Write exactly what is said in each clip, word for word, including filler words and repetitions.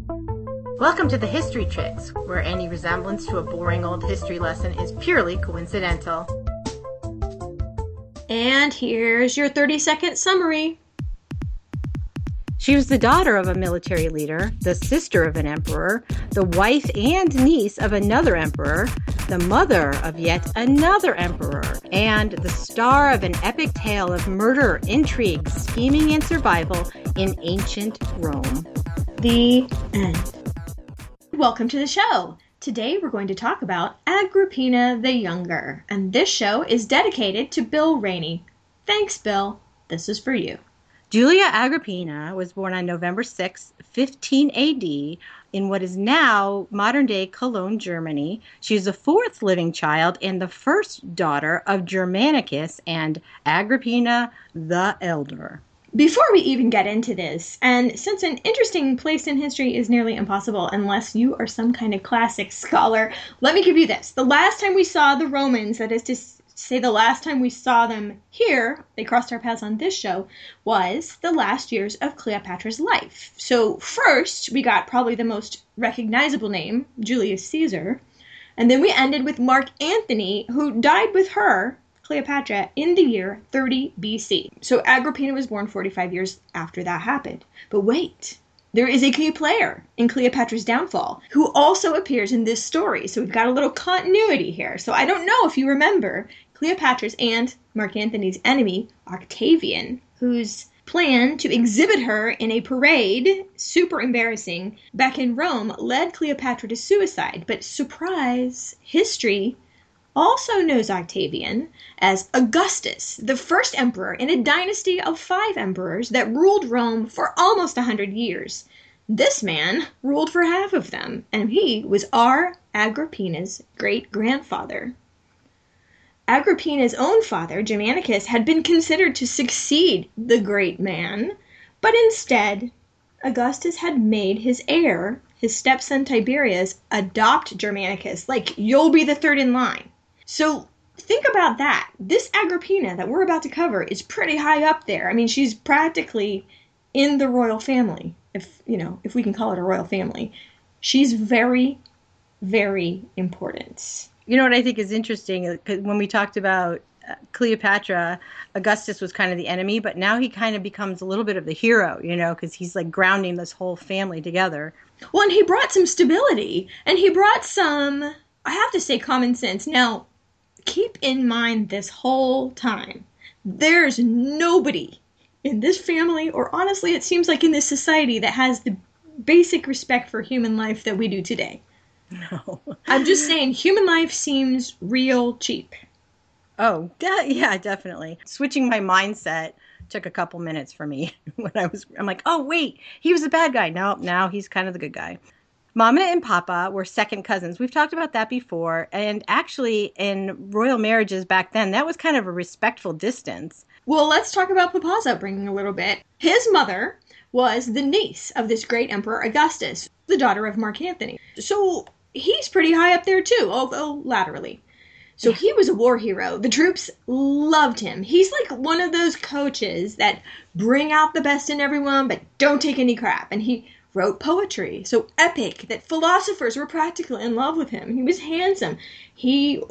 Welcome to the History Chicks, where any resemblance to a boring old history lesson is purely coincidental. And here's your thirty-second summary. She was the daughter of a military leader, the sister of an emperor, the wife and niece of another emperor, the mother of yet another emperor, and the star of an epic tale of murder, intrigue, scheming, and survival in ancient Rome. The end. Welcome to the show. Today we're going to talk about Agrippina the Younger, and this show is dedicated to Bill Rainey. Thanks, Bill. This is for you. Julia Agrippina was born on November sixth, fifteen A D, in what is now modern-day Cologne, Germany. She is the fourth living child and the first daughter of Germanicus and Agrippina the Elder. Before we even get into this, and since an interesting place in history is nearly impossible unless you are some kind of classic scholar, let me give you this. The last time we saw the Romans, that is to say the last time we saw them here, they crossed our paths on this show, was the last years of Cleopatra's life. So first, we got probably the most recognizable name, Julius Caesar, and then we ended with Mark Antony, who died with her, Cleopatra, in the year thirty B C. So Agrippina was born forty-five years after that happened. But wait, there is a key player in Cleopatra's downfall who also appears in this story. So we've got a little continuity here. So I don't know if you remember Cleopatra's and Mark Antony's enemy, Octavian, whose plan to exhibit her in a parade, super embarrassing, back in Rome, led Cleopatra to suicide. But surprise, history also knows Octavian as Augustus, the first emperor in a dynasty of five emperors that ruled Rome for almost a hundred years. This man ruled for half of them, and he was our Agrippina's great-grandfather. Agrippina's own father, Germanicus, had been considered to succeed the great man, but instead, Augustus had made his heir, his stepson Tiberius, adopt Germanicus, like, you'll be the third in line. So think about that. This Agrippina that we're about to cover is pretty high up there. I mean, she's practically in the royal family, if, you know, if we can call it a royal family. She's very, very important. You know what I think is interesting? Because when we talked about Cleopatra, Augustus was kind of the enemy, but now he kind of becomes a little bit of the hero, you know, because he's like grounding this whole family together. Well, and he brought some stability, and he brought some, I have to say, common sense. Now, keep in mind this whole time, there's nobody in this family, or honestly, it seems like in this society, that has the basic respect for human life that we do today. No. I'm just saying, human life seems real cheap. Oh, de- yeah, definitely. Switching my mindset took a couple minutes for me when I was, I'm like, oh, wait, he was the bad guy. No, now he's kind of the good guy. Mama and Papa were second cousins. We've talked about that before. And actually, in royal marriages back then, that was kind of a respectful distance. Well, let's talk about Papa's upbringing a little bit. His mother was the niece of this great emperor Augustus, the daughter of Mark Antony. So he's pretty high up there too, although laterally. So he was a war hero. The troops loved him. He's like one of those coaches that bring out the best in everyone, but don't take any crap. And he wrote poetry, so epic that philosophers were practically in love with him. He was handsome. He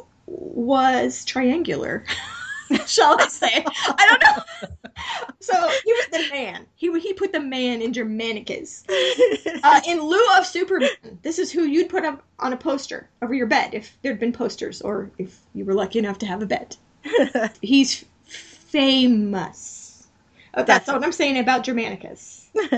was triangular, shall I say. I don't know. So he was the man. He he put the man in Germanicus. Uh, in lieu of Superman, this is who you'd put up on a poster over your bed if there'd been posters, or if you were lucky enough to have a bed. He's famous. Oh, that's, that's what I'm saying about Germanicus.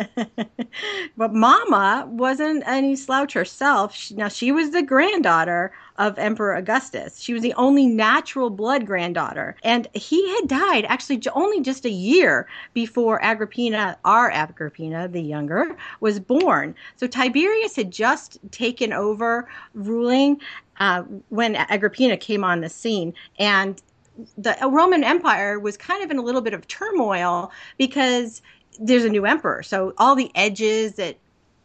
But Mama wasn't any slouch herself. She, now, she was the granddaughter of Emperor Augustus. She was the only natural blood granddaughter. And he had died actually only just a year before Agrippina, our Agrippina, the younger, was born. So Tiberius had just taken over ruling uh, when Agrippina came on the scene. And the Roman Empire was kind of in a little bit of turmoil because there's a new emperor. So all the edges that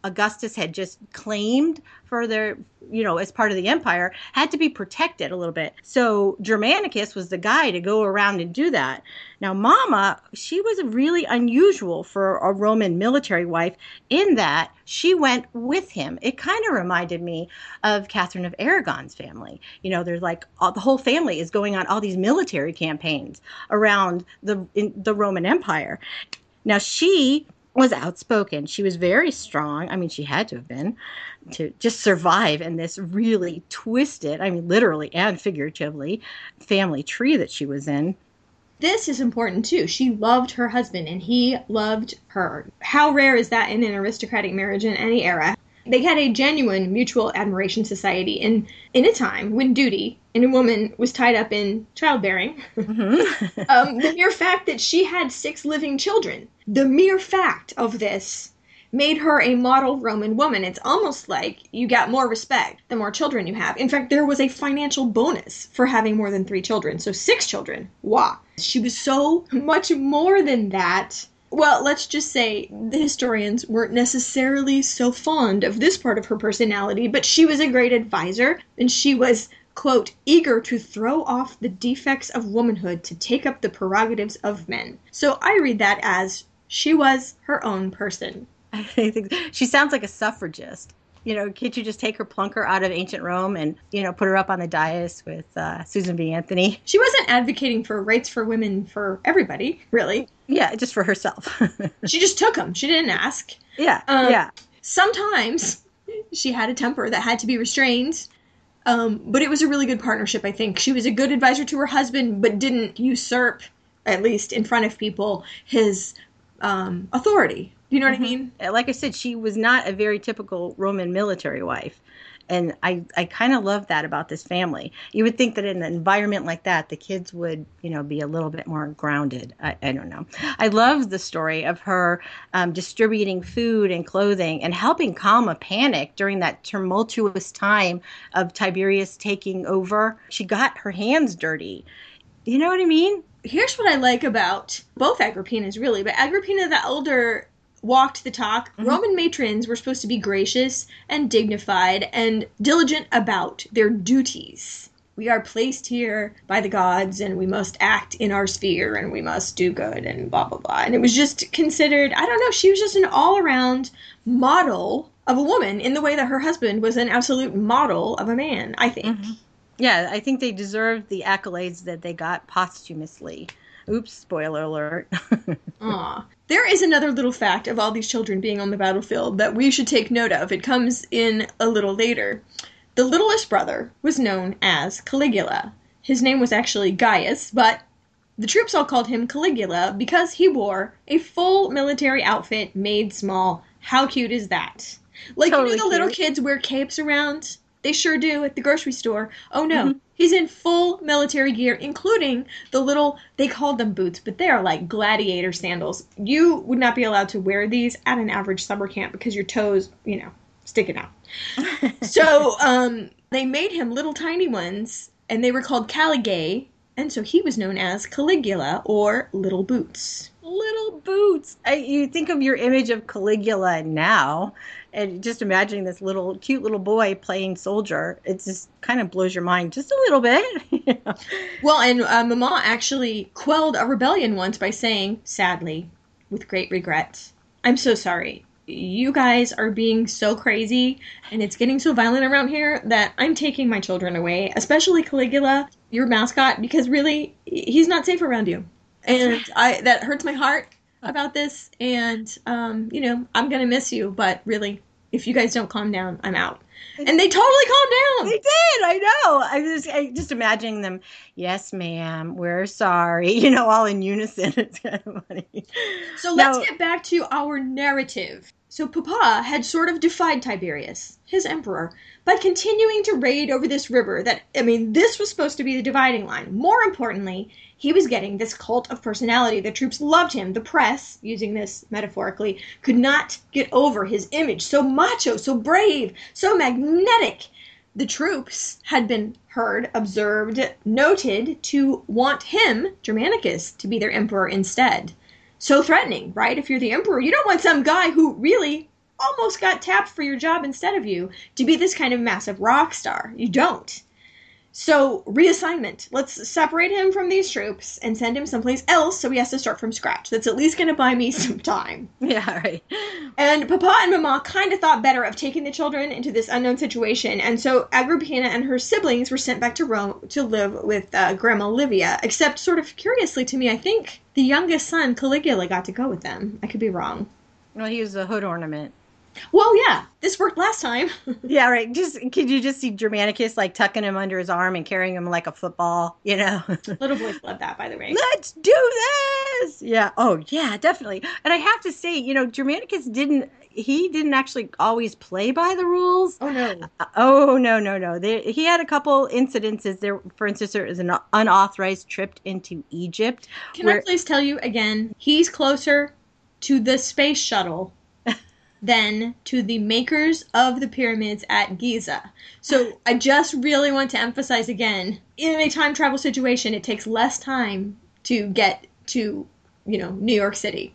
Augustus had just claimed for their, you know, as part of the empire, had to be protected a little bit. So Germanicus was the guy to go around and do that. Now, Mama, she was really unusual for a Roman military wife in that she went with him. It kind of reminded me of Catherine of Aragon's family. You know, there's like all, the whole family is going on all these military campaigns around the in the Roman Empire. Now, she was outspoken. She was very strong. I mean, she had to have been to just survive in this really twisted, I mean, literally and figuratively, family tree that she was in. This is important too. She loved her husband and he loved her. How rare is that in an aristocratic marriage in any era? They had a genuine mutual admiration society. And in a time when duty in a woman was tied up in childbearing, mm-hmm. um, the mere fact that she had six living children, the mere fact of this made her a model Roman woman. It's almost like you get more respect the more children you have. In fact, there was a financial bonus for having more than three children. So six children. Wow. She was so much more than that. Well, let's just say the historians weren't necessarily so fond of this part of her personality, but she was a great advisor, and she was, quote, eager to throw off the defects of womanhood to take up the prerogatives of men. So I read that as she was her own person. I think she sounds like a suffragist. You know, can't you just take her, plunk her out of ancient Rome and, you know, put her up on the dais with uh, Susan B. Anthony? She wasn't advocating for rights for women for everybody, really. Yeah, just for herself. She just took them. She didn't ask. Yeah, um, yeah. Sometimes she had a temper that had to be restrained, um, but it was a really good partnership, I think. She was a good advisor to her husband, but didn't usurp, at least in front of people, his um, authority. You know what mm-hmm. I mean? Like I said, she was not a very typical Roman military wife. And I, I kind of love that about this family. You would think that in an environment like that, the kids would, you know, be a little bit more grounded. I, I don't know. I love the story of her um, distributing food and clothing and helping calm a panic during that tumultuous time of Tiberius taking over. She got her hands dirty. You know what I mean? Here's what I like about both Agrippinas, really. But Agrippina the Elder walked the talk. Mm-hmm. Roman matrons were supposed to be gracious and dignified and diligent about their duties. We are placed here by the gods and we must act in our sphere and we must do good and blah, blah, blah. And it was just considered, I don't know, she was just an all-around model of a woman in the way that her husband was an absolute model of a man, I think. Mm-hmm. Yeah, I think they deserved the accolades that they got posthumously. Oops, spoiler alert. Aw. There is another little fact of all these children being on the battlefield that we should take note of. It comes in a little later. The littlest brother was known as Caligula. His name was actually Gaius, but the troops all called him Caligula because he wore a full military outfit made small. How cute is that? Like, totally you know the little cute. Kids wear capes around? They sure do at the grocery store. Oh no, mm-hmm. He's in full military gear, including the little, they called them boots, but they are like gladiator sandals. You would not be allowed to wear these at an average summer camp because your toes, you know, sticking out. So um, they made him little tiny ones, and they were called Caligae, and so he was known as Caligula, or Little Boots. Little Boots. I, you think of your image of Caligula now, and just imagining this little, cute little boy playing soldier. It just kind of blows your mind just a little bit. You know? Well, and uh, Mama actually quelled a rebellion once by saying, sadly, with great regret, I'm so sorry. You guys are being so crazy, and it's getting so violent around here that I'm taking my children away, especially Caligula, your mascot, because really, he's not safe around you. And I that hurts my heart about this, and, um, you know, I'm going to miss you, but really, if you guys don't calm down, I'm out. And they totally calmed down. They did, I know. I was I just imagining them, yes, ma'am, we're sorry, you know, all in unison. It's kind of funny. So let's now, get back to our narrative. So Papa had sort of defied Tiberius, his emperor, by continuing to raid over this river that, I mean, this was supposed to be the dividing line. More importantly, he was getting this cult of personality. The troops loved him. The press, using this metaphorically, could not get over his image. So macho, so brave, so magnetic. The troops had been heard, observed, noted to want him, Germanicus, to be their emperor instead. So threatening, right? If you're the emperor, you don't want some guy who really almost got tapped for your job instead of you to be this kind of massive rock star. You don't. So, reassignment. Let's separate him from these troops and send him someplace else so he has to start from scratch. That's at least going to buy me some time. Yeah, right. And Papa and Mama kind of thought better of taking the children into this unknown situation, and so Agrippina and her siblings were sent back to Rome to live with uh, Grandma Livia, except sort of curiously to me, I think the youngest son, Caligula, got to go with them. I could be wrong. Well, he was a hood ornament. Well, yeah, this worked last time. Yeah, right. Just could you just see Germanicus like tucking him under his arm and carrying him like a football, you know? Little boys love that, by the way. Let's do this. Yeah. Oh, yeah, definitely. And I have to say, you know, Germanicus didn't he didn't actually always play by the rules. Oh no. Uh, oh no, no, no. There, he had a couple incidences there. For instance, there was an unauthorized trip into Egypt. Can where, I please tell you again? He's closer to the space shuttle than to the makers of the pyramids at Giza. So I just really want to emphasize again, in a time travel situation, it takes less time to get to, you know, New York City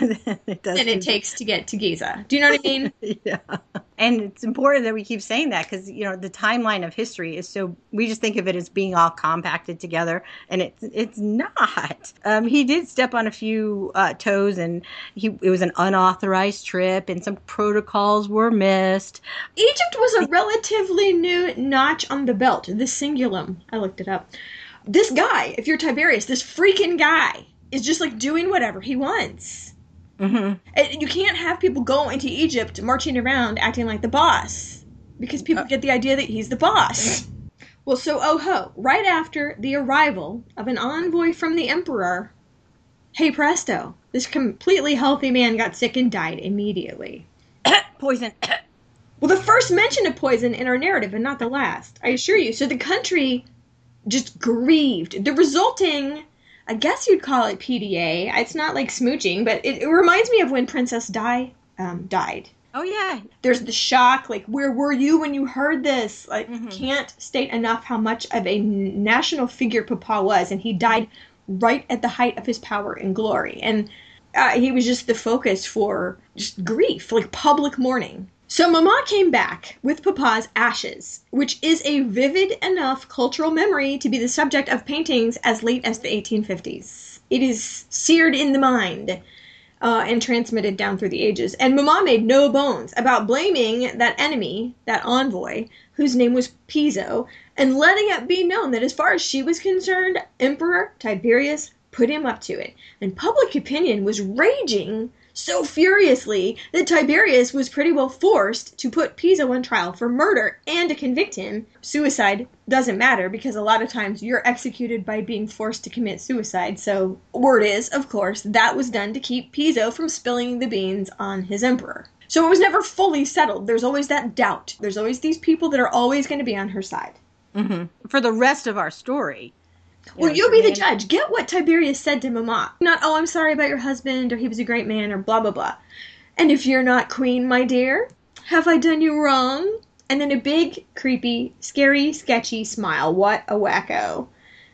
it does than it takes to get to Giza. Do you know what I mean? Yeah. And it's important that we keep saying that because, you know, the timeline of history is so, we just think of it as being all compacted together, and it's it's not. Um, he did step on a few uh, toes, and he it was an unauthorized trip, and some protocols were missed. Egypt was a relatively new notch on the belt, the cingulum. I looked it up. This guy, if you're Tiberius, this freaking guy, is just like doing whatever he wants. Mm-hmm. And you can't have people go into Egypt marching around acting like the boss, because people uh, get the idea that he's the boss. Well, so oh ho, right after the arrival of an envoy from the emperor, hey presto, this completely healthy man got sick and died immediately. Poison. Well, the first mention of poison in our narrative, and not the last, I assure you. So the country just grieved. The resulting, I guess you'd call it P D A. It's not like smooching, but it, it reminds me of when Princess Di um, died. Oh, yeah. There's the shock, like, where were you when you heard this? Like, Mm-hmm. Can't state enough how much of a national figure Papa was, and he died right at the height of his power and glory. And uh, he was just the focus for just grief, like public mourning. So Mama came back with Papa's ashes, which is a vivid enough cultural memory to be the subject of paintings as late as the eighteen fifties. It is seared in the mind uh, and transmitted down through the ages. And Mama made no bones about blaming that enemy, that envoy, whose name was Piso, and letting it be known that as far as she was concerned, Emperor Tiberius put him up to it. And public opinion was raging so furiously that Tiberius was pretty well forced to put Piso on trial for murder and to convict him. Suicide doesn't matter because a lot of times you're executed by being forced to commit suicide. So word is, of course, that was done to keep Piso from spilling the beans on his emperor. So it was never fully settled. There's always that doubt. There's always these people that are always going to be on her side. Mm-hmm. For the rest of our story. Well, know, you be the man. judge. Get what Tiberius said to Mama. Not, oh, I'm sorry about your husband, or he was a great man, or blah, blah, blah. And if you're not queen, my dear, have I done you wrong? And then a big, creepy, scary, sketchy smile. What a wacko.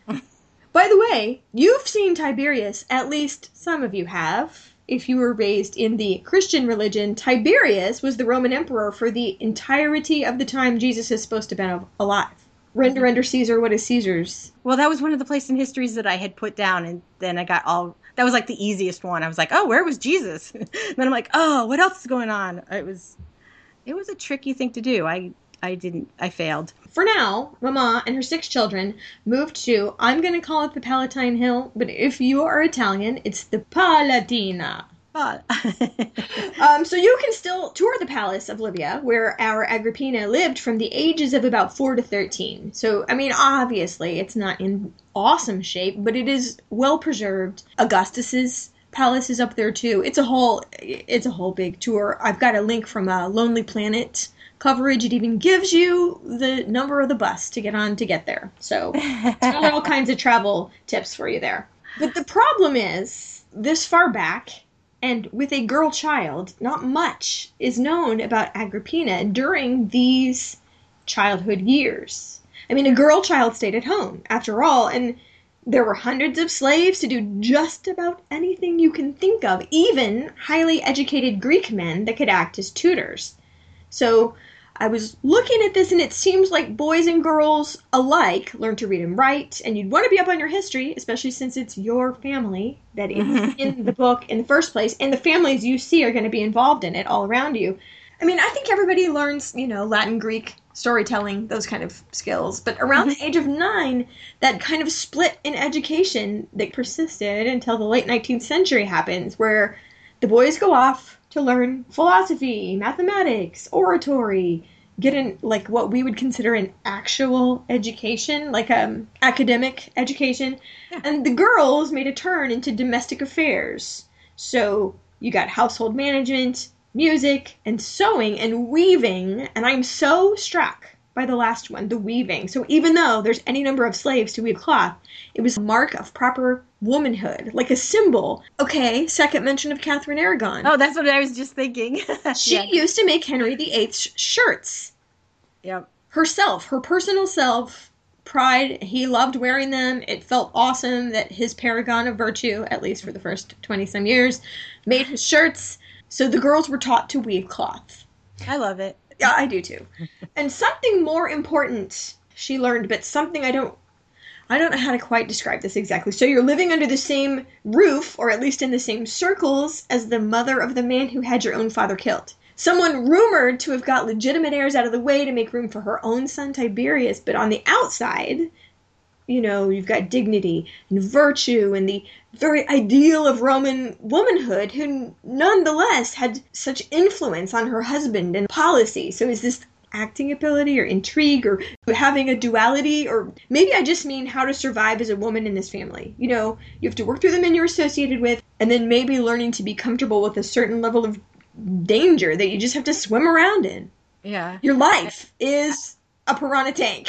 By the way, you've seen Tiberius, at least some of you have. If you were raised in the Christian religion, Tiberius was the Roman emperor for the entirety of the time Jesus is supposed to have been alive. Render under Caesar what is Caesar's. Well, that was one of the place in histories that I had put down, and then I got all, that was like the easiest one. I was like, oh, where was Jesus? And then I'm like, oh, what else is going on? It was, it was a tricky thing to do. I, I didn't, I failed. For now, Mama and her six children moved to, I'm going to call it the Palatine Hill, but if you are Italian, it's the Palatina. But um, so you can still tour the palace of Livia, where our Agrippina lived from the ages of about four to thirteen. So, I mean, obviously, it's not in awesome shape, but it is well preserved. Augustus's palace is up there too. It's a whole, it's a whole big tour. I've got a link from a Lonely Planet coverage. It even gives you the number of the bus to get on to get there. So, it's got all kinds of travel tips for you there. But the problem is, this far back, and with a girl child, not much is known about Agrippina during these childhood years. I mean, a girl child stayed at home, after all, and There were hundreds of slaves to do just about anything you can think of, even highly educated Greek men that could act as tutors. So I was looking at this, and it seems like boys and girls alike learn to read and write, and you'd want to be up on your history, especially since it's your family that is in the book in the first place, and the families you see are going to be involved in it all around you. I mean, I think everybody learns, you know, Latin, Greek, storytelling, those kind of skills. But around the age of nine, that kind of split in education that persisted until the late nineteenth century happens, where the boys go off to learn philosophy, mathematics, oratory, get in, like, what we would consider an actual education, like um academic education. Yeah. And the girls made a turn into domestic affairs. So you got household management, music, and sewing and weaving, and I'm so struck by the last one, the weaving. So even though there's any number of slaves to weave cloth, it was a mark of proper womanhood, like a symbol. Okay, second mention of Catherine Aragon. Oh, that's what I was just thinking. She yeah. used to make Henry the Eighth's shirts. Yep. Herself, her personal self, pride, he loved wearing them. It felt awesome that his paragon of virtue, at least for the first twenty-some years, made his shirts. So the girls were taught to weave cloth. I love it. Yeah, I do too. And something more important she learned, but something I don't, I don't know how to quite describe this exactly. So you're living under the same roof, or at least in the same circles, as the mother of the man who had your own father killed. Someone rumored to have got legitimate heirs out of the way to make room for her own son Tiberius, but on the outside, you know, you've got dignity and virtue and the very ideal of Roman womanhood, who nonetheless had such influence on her husband and policy. So is this acting ability or intrigue or having a duality? Or maybe I just mean how to survive as a woman in this family. You know, you have to work through the men you're associated with, and then maybe learning to be comfortable with a certain level of danger that you just have to swim around in. Yeah. Your life is a piranha tank.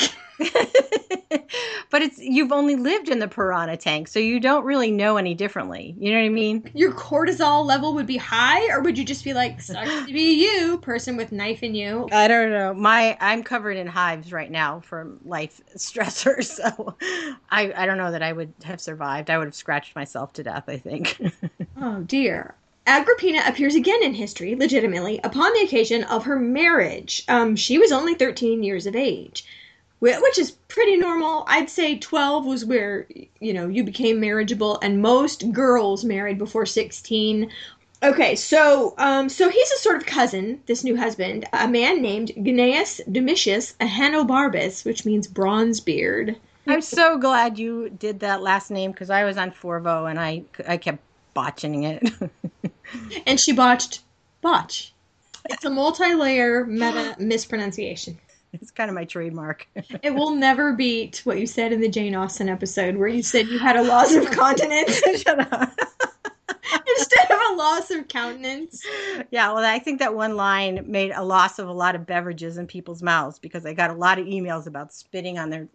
But it's you've only lived in the piranha tank, so you don't really know any differently. You know what I mean? Your cortisol level would be high, or would you just be like, sucks to be you, person with knife in you? I don't know. My I'm covered in hives right now from life stressors, so I, I don't know that I would have survived. I would have scratched myself to death, I think. Oh, dear. Agrippina appears again in history, legitimately, upon the occasion of her marriage. Um, she was only thirteen years of age, which is pretty normal. I'd say twelve was where, you know, you became marriageable, and most girls married before sixteen. Okay, so um, so he's a sort of cousin, this new husband, a man named Gnaeus Domitius Ahenobarbus, which means bronze beard. I'm so glad you did that last name, because I was on Forvo, and I, I kept botching it. And she botched botch. It's a multi-layer meta mispronunciation. It's kind of my trademark. It will never beat what you said in the Jane Austen episode where you said you had a loss of continence. Shut up. Instead of a loss of countenance. Yeah, well, I think that one line made a loss of a lot of beverages in people's mouths, because I got a lot of emails about spitting on their...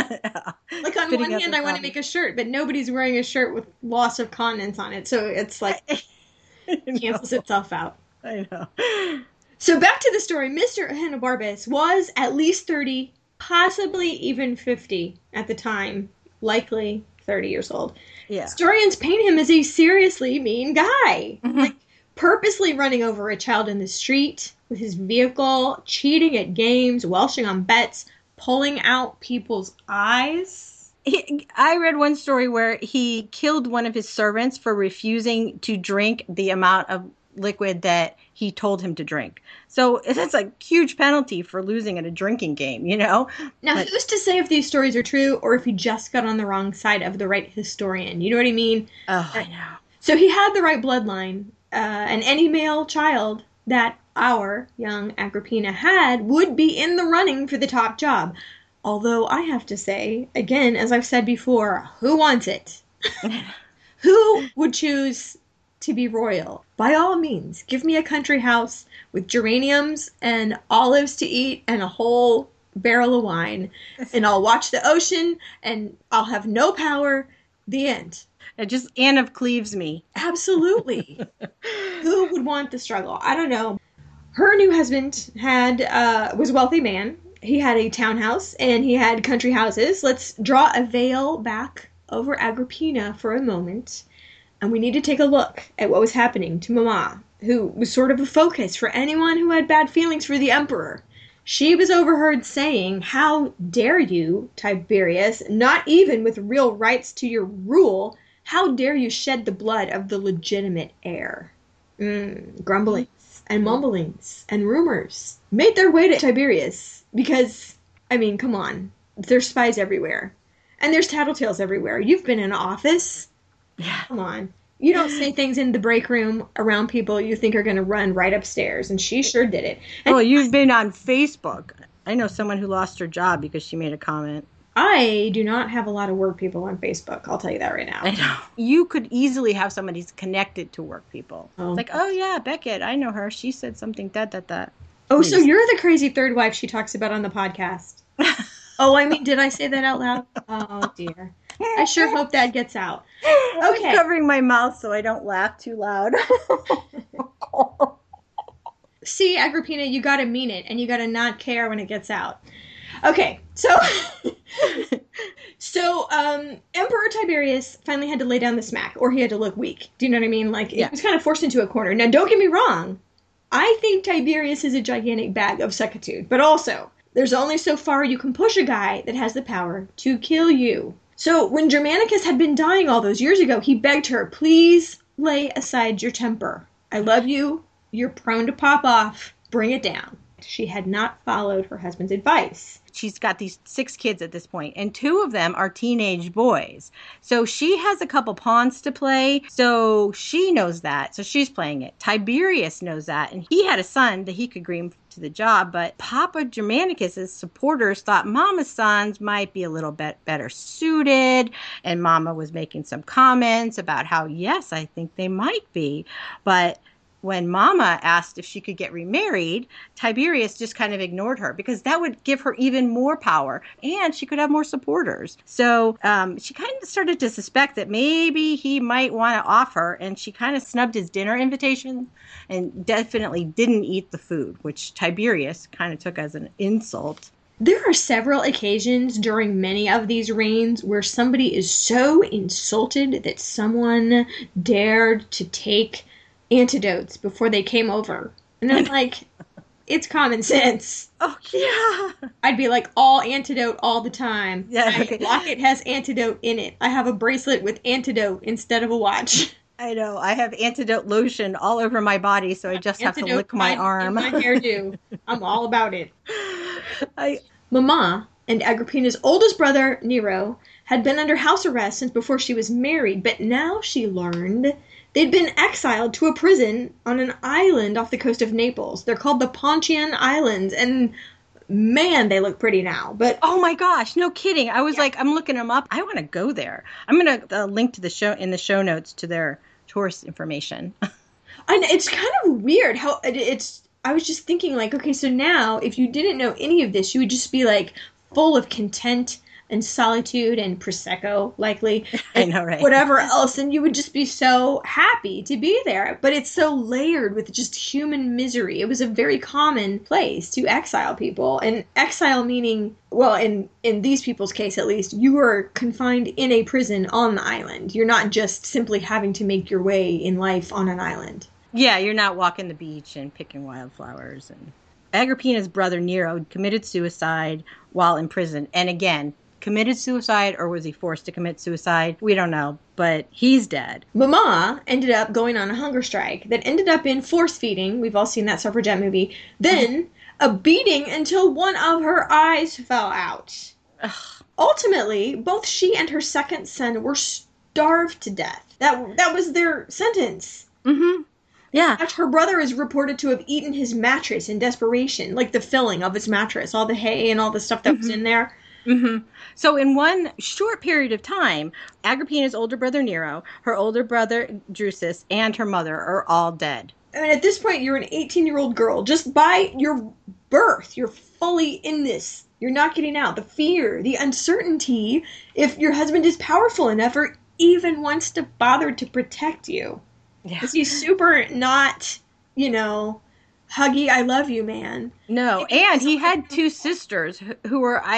Like, on one hand, I want to make a shirt, but nobody's wearing a shirt with loss of continence on it, so it's like... It cancels itself out. I know. So back to the story. Mister Ahenobarbus was at least thirty, possibly even fifty at the time. Likely thirty years old. Yeah. Historians paint him as a seriously mean guy. Mm-hmm. Like, purposely running over a child in the street with his vehicle, cheating at games, welshing on bets, pulling out people's eyes. He, I read one story where he killed one of his servants for refusing to drink the amount of liquid that he told him to drink. So that's a huge penalty for losing at a drinking game, you know? Now, but, who's to say if these stories are true or if he just got on the wrong side of the right historian? You know what I mean? Oh, I know. So he had the right bloodline, uh, and any male child that our young Agrippina had would be in the running for the top job. Although I have to say, again, as I've said before, who wants it? Who would choose to be royal? By all means, give me a country house with geraniums and olives to eat and a whole barrel of wine. And I'll watch the ocean and I'll have no power. The end. It just Anne of Cleves me. Absolutely. Who would want the struggle? I don't know. Her new husband had uh, was a wealthy man. He had a townhouse and he had country houses. Let's draw a veil back over Agrippina for a moment, and we need to take a look at what was happening to Mama, who was sort of a focus for anyone who had bad feelings for the emperor. She was overheard saying, "How dare you, Tiberius, not even with real rights to your rule, how dare you shed the blood of the legitimate heir?" Mm, grumblings and mumblings and rumors made their way to Tiberius because, I mean, come on. There's spies everywhere. And there's tattletales everywhere. You've been in office. Yeah. Come on. You don't say things in the break room around people you think are going to run right upstairs. And she sure did it. And well, you've been on Facebook. I know someone who lost her job because she made a comment. I do not have a lot of work people on Facebook. I'll tell you that right now. I know. You could easily have somebody who's connected to work people. Oh. It's like, oh, yeah, Beckett, I know her. She said something, that, that, that. Oh, so you're the crazy third wife she talks about on the podcast. Oh, I mean, did I say that out loud? Oh, dear. I sure hope that gets out. Okay. I'm covering my mouth so I don't laugh too loud. See, Agrippina, you gotta mean it, and you gotta not care when it gets out. Okay, so... so, um, Emperor Tiberius finally had to lay down the smack, or he had to look weak. Do you know what I mean? Like, yeah. He was kind of forced into a corner. Now, don't get me wrong. I think Tiberius is a gigantic bag of suckitude, but also, there's only so far you can push a guy that has the power to kill you. So, when Germanicus had been dying all those years ago, he begged her, please lay aside your temper. I love you. You're prone to pop off. Bring it down. She had not followed her husband's advice. She's got these six kids at this point, and two of them are teenage boys. So she has a couple pawns to play, so she knows that. So she's playing it. Tiberius knows that, and he had a son that he could groom to the job, but Papa Germanicus's supporters thought Mama's sons might be a little bit better suited, and Mama was making some comments about how, yes, I think they might be, but when Mama asked if she could get remarried, Tiberius just kind of ignored her because that would give her even more power and she could have more supporters. So um, she kind of started to suspect that maybe he might want to off her, and she kind of snubbed his dinner invitation and definitely didn't eat the food, which Tiberius kind of took as an insult. There are several occasions during many of these reigns where somebody is so insulted that someone dared to take antidotes before they came over. And I'm like, it's common sense. Oh, yeah. I'd be like, all antidote all the time. Yeah, My okay. locket has antidote in it. I have a bracelet with antidote instead of a watch. I know. I have antidote lotion all over my body, so I just Antidote have to lick my in arm. my hairdo. I'm all about it. I Mama and Agrippina's oldest brother, Nero, had been under house arrest since before she was married, but now she learned they'd been exiled to a prison on an island off the coast of Naples. They're called the Pontian Islands, and man, they look pretty now. But oh my gosh, no kidding. I was Yeah. like, I'm looking them up. I want to go there. I'm going to uh, link to the show in the show notes to their tourist information. and it's kind of weird how it- it's. I was just thinking, like, okay, so now if you didn't know any of this, you would just be like full of content and solitude and Prosecco, likely. I know, right? Whatever else, and you would just be so happy to be there. But it's so layered with just human misery. It was a very common place to exile people. And exile meaning, well, in, in these people's case at least, you were confined in a prison on the island. You're not just simply having to make your way in life on an island. Yeah, you're not walking the beach and picking wildflowers. And Agrippina's brother Nero committed suicide while in prison. And again, committed suicide, or was he forced to commit suicide? We don't know, but he's dead. Mama ended up going on a hunger strike that ended up in force feeding. We've all seen that suffragette movie. Then a beating until one of her eyes fell out. Ugh. Ultimately, both she and her second son were starved to death. That that was their sentence. Mm-hmm. Yeah. In fact, her brother is reported to have eaten his mattress in desperation, like the filling of his mattress, all the hay and all the stuff that mm-hmm. was in there. Mm-hmm. So in one short period of time, Agrippina's older brother Nero, her older brother Drusus, and her mother are all dead. I mean, at this point, you're an eighteen-year-old girl. Just by your birth, you're fully in this. You're not getting out. The fear, the uncertainty, if your husband is powerful enough or even wants to bother to protect you. Yeah. Because he's super not, you know, huggy, I love you, man. No, and he had two sisters who were, I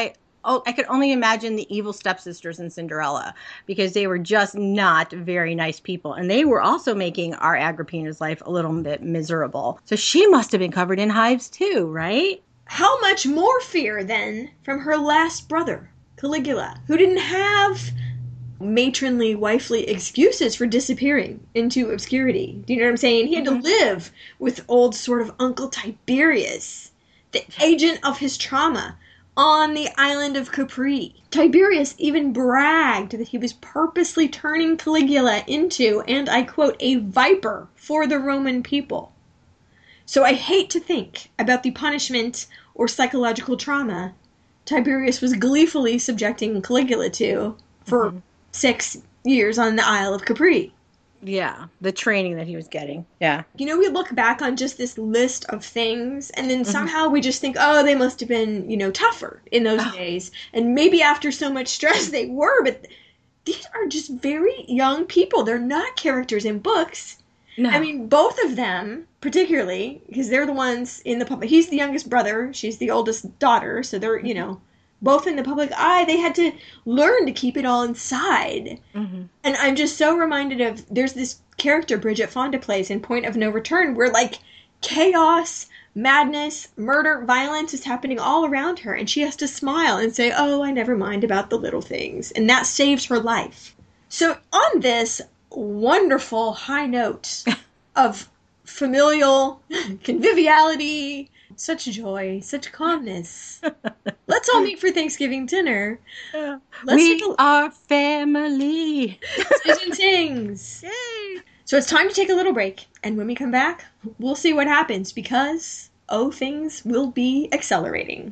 oh, I could only imagine the evil stepsisters in Cinderella, because they were just not very nice people. And they were also making our Agrippina's life a little bit miserable. So she must have been covered in hives too, right? How much more fear, then, from her last brother, Caligula, who didn't have matronly, wifely excuses for disappearing into obscurity. Do you know what I'm saying? He had to live with old sort of Uncle Tiberius, the agent of his trauma, on the island of Capri. Tiberius even bragged that he was purposely turning Caligula into, and I quote, a viper for the Roman people. So I hate to think about the punishment or psychological trauma Tiberius was gleefully subjecting Caligula to for mm-hmm. six years on the Isle of Capri. Yeah, the training that he was getting. Yeah. You know, we look back on just this list of things, and then somehow mm-hmm. we just think, oh, they must have been, you know, tougher in those oh. days. And maybe after so much stress they were, but these are just very young people. They're not characters in books. No. I mean, both of them, particularly, because they're the ones in the public. He's the youngest brother. She's the oldest daughter. So they're, mm-hmm. you know, both in the public eye. They had to learn to keep it all inside. Mm-hmm. And I'm just so reminded of, there's this character Bridget Fonda plays in Point of No Return, where, like, chaos, madness, murder, violence is happening all around her. And she has to smile and say, oh, I never mind about the little things. And that saves her life. So on this wonderful high note of familial conviviality, such joy, such calmness. Let's all meet for Thanksgiving dinner. Let's we a... are family. Decision Tings. Yay! So it's time to take a little break, and when we come back, we'll see what happens, because, oh, things will be accelerating.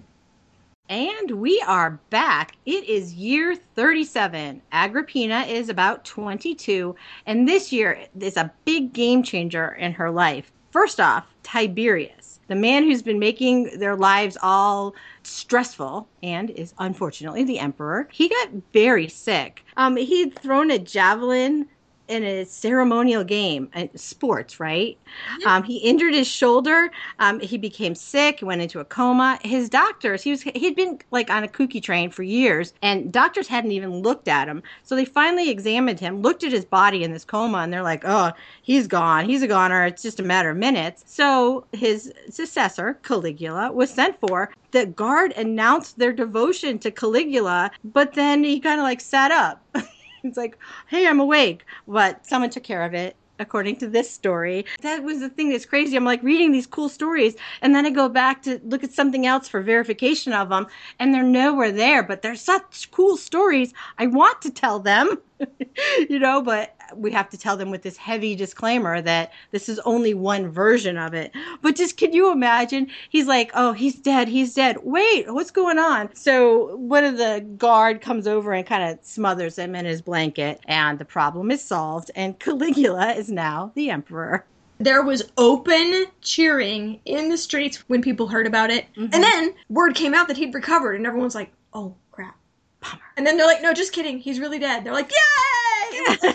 And we are back. It is year thirty-seven. Agrippina is about twenty-two, and this year is a big game changer in her life. First off, Tiberius, the man who's been making their lives all stressful and is unfortunately the emperor. He got very sick. Um, he'd thrown a javelin in a ceremonial game, uh, sports, right? Mm-hmm. Um, he injured his shoulder. Um, he became sick, went into a coma. His doctors, he was, he'd been like on a kooky train for years, and doctors hadn't even looked at him. So they finally examined him, looked at his body in this coma, and they're like, oh, he's gone. He's a goner. It's just a matter of minutes. So his successor, Caligula, was sent for. The guard announced their devotion to Caligula, but then he kind of like sat up. It's like, hey, I'm awake. But someone took care of it, according to this story. That was the thing that's crazy. I'm like reading these cool stories, and then I go back to look at something else for verification of them, and they're nowhere there. But they're such cool stories. I want to tell them, you know, but we have to tell them with this heavy disclaimer that this is only one version of it. But just, can you imagine? He's like, oh, he's dead. He's dead. Wait, what's going on? So one of the guard comes over and kind of smothers him in his blanket, and the problem is solved. And Caligula is now the emperor. There was open cheering in the streets when people heard about it. Mm-hmm. And then word came out that he'd recovered, and everyone's like, oh, crap. Bummer. And then they're like, no, just kidding. He's really dead. They're like, yay!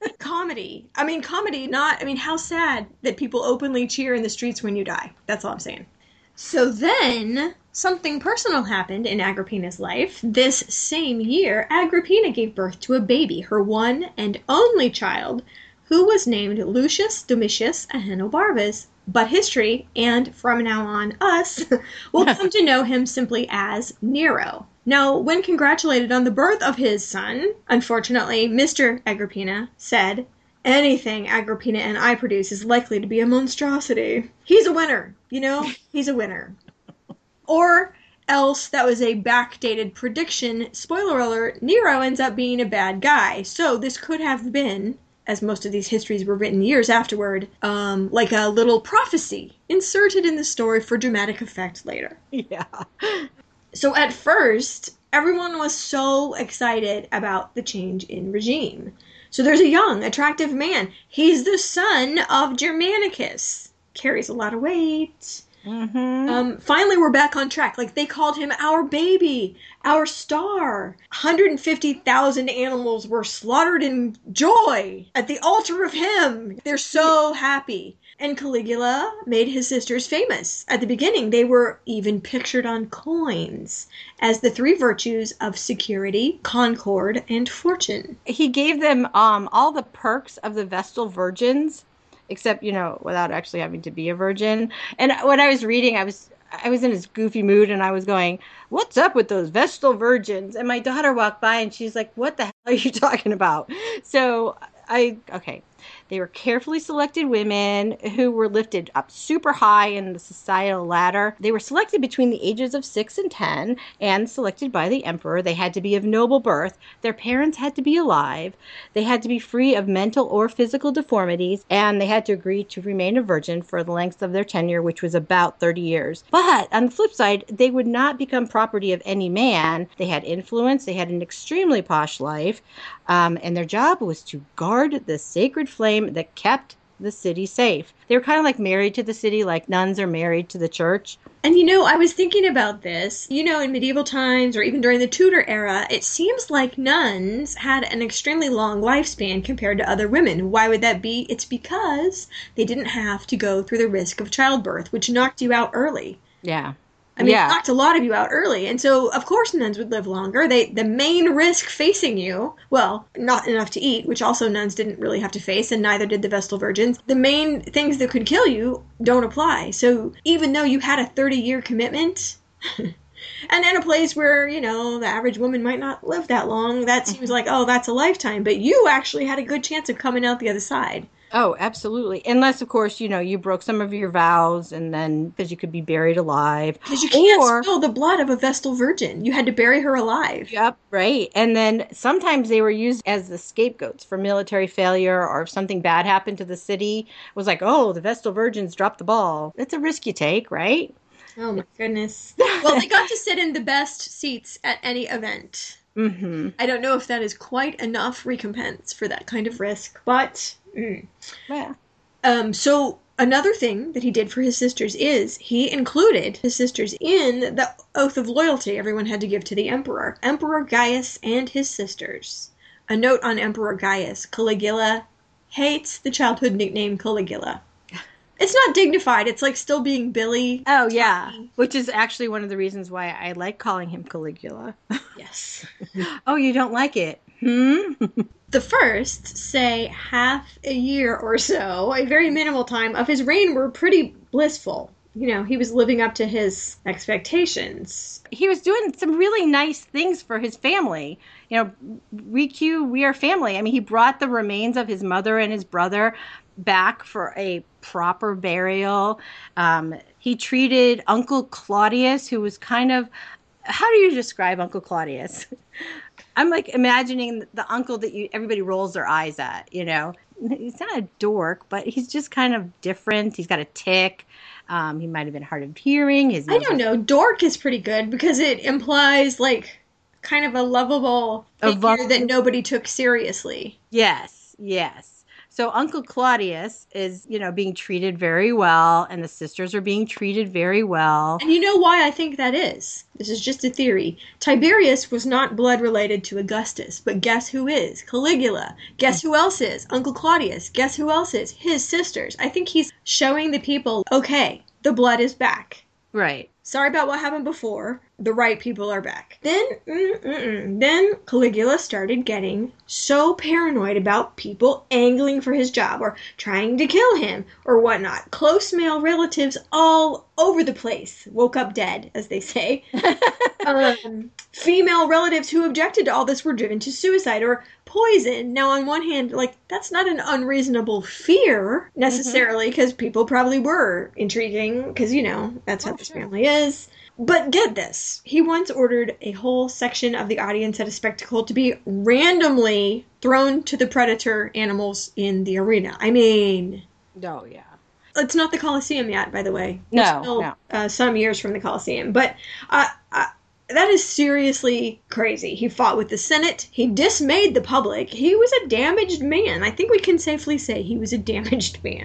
Comedy. I mean, comedy, not, I mean, how sad that people openly cheer in the streets when you die. That's all I'm saying. So then, something personal happened in Agrippina's life. This same year, Agrippina gave birth to a baby, her one and only child, who was named Lucius Domitius Ahenobarbus. But history, and from now on us, will come to know him simply as Nero. Now, when congratulated on the birth of his son, unfortunately, Mister Agrippina said, anything Agrippina and I produce is likely to be a monstrosity. He's a winner, you know? He's a winner. Or else that was a backdated prediction. Spoiler alert, Nero ends up being a bad guy. So this could have been, as most of these histories were written years afterward, um, like a little prophecy inserted in the story for dramatic effect later. Yeah. So at first, everyone was so excited about the change in regime. So there's a young, attractive man. He's the son of Germanicus. Carries a lot of weight. Mm-hmm. Um, finally, we're back on track. Like, they called him our baby, our star. one hundred fifty thousand animals were slaughtered in joy at the altar of him. They're so happy. And Caligula made his sisters famous. At the beginning, they were even pictured on coins as the three virtues of security, concord, and fortune. He gave them um, all the perks of the Vestal virgins, except, you know, without actually having to be a virgin. And when I was reading, I was I was in this goofy mood, and I was going, what's up with those Vestal virgins? And my daughter walked by, and she's like, what the hell are you talking about? So I, okay. They were carefully selected women who were lifted up super high in the societal ladder. They were selected between the ages of six and ten and selected by the emperor. They had to be of noble birth. Their parents had to be alive. They had to be free of mental or physical deformities, and they had to agree to remain a virgin for the length of their tenure, which was about thirty years. But on the flip side, they would not become property of any man. They had influence. They had an extremely posh life, um, and their job was to guard the sacred flame that kept the city safe. They were kind of like married to the city, like nuns are married to the church. And you know, I was thinking about this. You know, in medieval times or even during the Tudor era, it seems like nuns had an extremely long lifespan compared to other women. Why would that be? It's because they didn't have to go through the risk of childbirth, which knocked you out early. Yeah. I mean, yeah. it knocked a lot of you out early. And so, of course, nuns would live longer. They, the main risk facing you, well, not enough to eat, which also nuns didn't really have to face, and neither did the Vestal virgins. The main things that could kill you don't apply. So even though you had a thirty-year commitment, and in a place where, you know, the average woman might not live that long, that seems like, oh, that's a lifetime. But you actually had a good chance of coming out the other side. Oh, absolutely. Unless, of course, you know, you broke some of your vows, and then because you could be buried alive. Because you can't or, spill the blood of a Vestal virgin. You had to bury her alive. Yep, right. And then sometimes they were used as the scapegoats for military failure, or if something bad happened to the city, it was like, oh, the Vestal virgins dropped the ball. It's a risk you take, right? Oh, my goodness. Well, they got to sit in the best seats at any event. Mm-hmm. I don't know if that is quite enough recompense for that kind of risk, but... Mm. Yeah. Um, so another thing that he did for his sisters is he included his sisters in the oath of loyalty everyone had to give to the emperor. Emperor Gaius and his sisters. A note on Emperor Gaius. Caligula hates the childhood nickname Caligula. It's not dignified. It's like still being Billy. Oh, yeah. Which is actually one of the reasons why I like calling him Caligula. Yes. Oh, you don't like it? Hmm? The first, say, half a year or so, a very minimal time of his reign were pretty blissful. You know, he was living up to his expectations. He was doing some really nice things for his family. You know, Riku, we are family. I mean, he brought the remains of his mother and his brother back for a proper burial. Um, he treated Uncle Claudius, who was kind of, how do you describe Uncle Claudius? I'm like imagining the uncle that you everybody rolls their eyes at, you know. He's not a dork, but he's just kind of different. He's got a tick. Um, he might have been hard of hearing. His I don't know. Dork is pretty good because it implies like kind of a lovable figure vul- that nobody took seriously. Yes, yes. So Uncle Claudius is, you know, being treated very well, and the sisters are being treated very well. And you know why I think that is? This is just a theory. Tiberius was not blood related to Augustus, but guess who is? Caligula. Guess who else is? Uncle Claudius. Guess who else is? His sisters. I think he's showing the people, okay, the blood is back. Right. Sorry about what happened before. The right people are back. Then, mm-mm-mm. then Caligula started getting so paranoid about people angling for his job or trying to kill him or whatnot. Close male relatives all over the place woke up dead, as they say. um, female relatives who objected to all this were driven to suicide or poison. Now, on one hand, like, that's not an unreasonable fear necessarily, because mm-hmm. people probably were intriguing, because, you know, that's oh, how this sure. family is. But get this, he once ordered a whole section of the audience at a spectacle to be randomly thrown to the predator animals in the arena. I mean... Oh, yeah. It's not the Colosseum yet, by the way. No, We're still, no. Uh, some years from the Colosseum. But uh, uh, that is seriously crazy. He fought with the Senate. He dismayed the public. He was a damaged man. I think we can safely say he was a damaged man.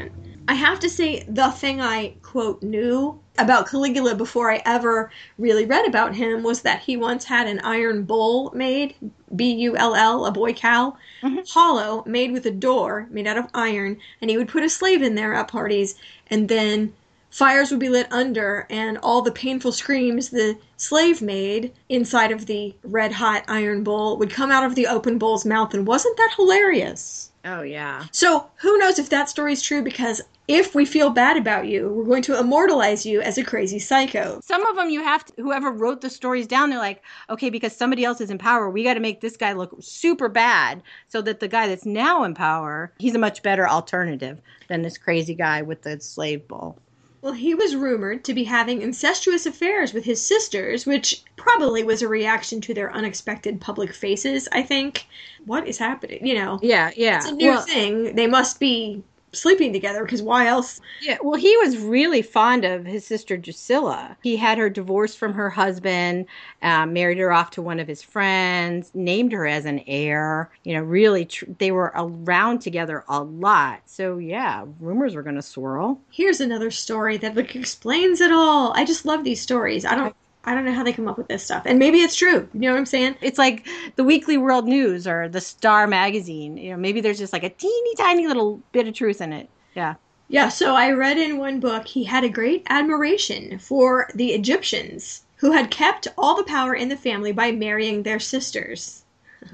I have to say, the thing I, quote, knew about Caligula before I ever really read about him was that he once had an iron bull made, B U L L, a boy cow, mm-hmm. hollow, made with a door made out of iron, and he would put a slave in there at parties, and then fires would be lit under, and all the painful screams the slave made inside of the red-hot iron bowl would come out of the open bull's mouth, and wasn't that hilarious? Oh, yeah. So, who knows if that story's true, because if we feel bad about you, we're going to immortalize you as a crazy psycho. Some of them you have to, whoever wrote the stories down, they're like, okay, because somebody else is in power, we got to make this guy look super bad so that the guy that's now in power, he's a much better alternative than this crazy guy with the slave bull. Well, he was rumored to be having incestuous affairs with his sisters, which probably was a reaction to their unexpected public faces, I think. What is happening? You know. Yeah, yeah. It's a new well, thing. They must be sleeping together, because why else? Yeah, well, he was really fond of his sister Drusilla. He had her divorced from her husband, um, married her off to one of his friends, named her as an heir. You know, really, tr- they were around together a lot. So, yeah, rumors were going to swirl. Here's another story that like, explains it all. I just love these stories. I don't... I don't know how they come up with this stuff. And maybe it's true. You know what I'm saying? It's like the Weekly World News or the Star magazine. You know, maybe there's just like a teeny tiny little bit of truth in it. Yeah. Yeah, so I read in one book he had a great admiration for the Egyptians who had kept all the power in the family by marrying their sisters.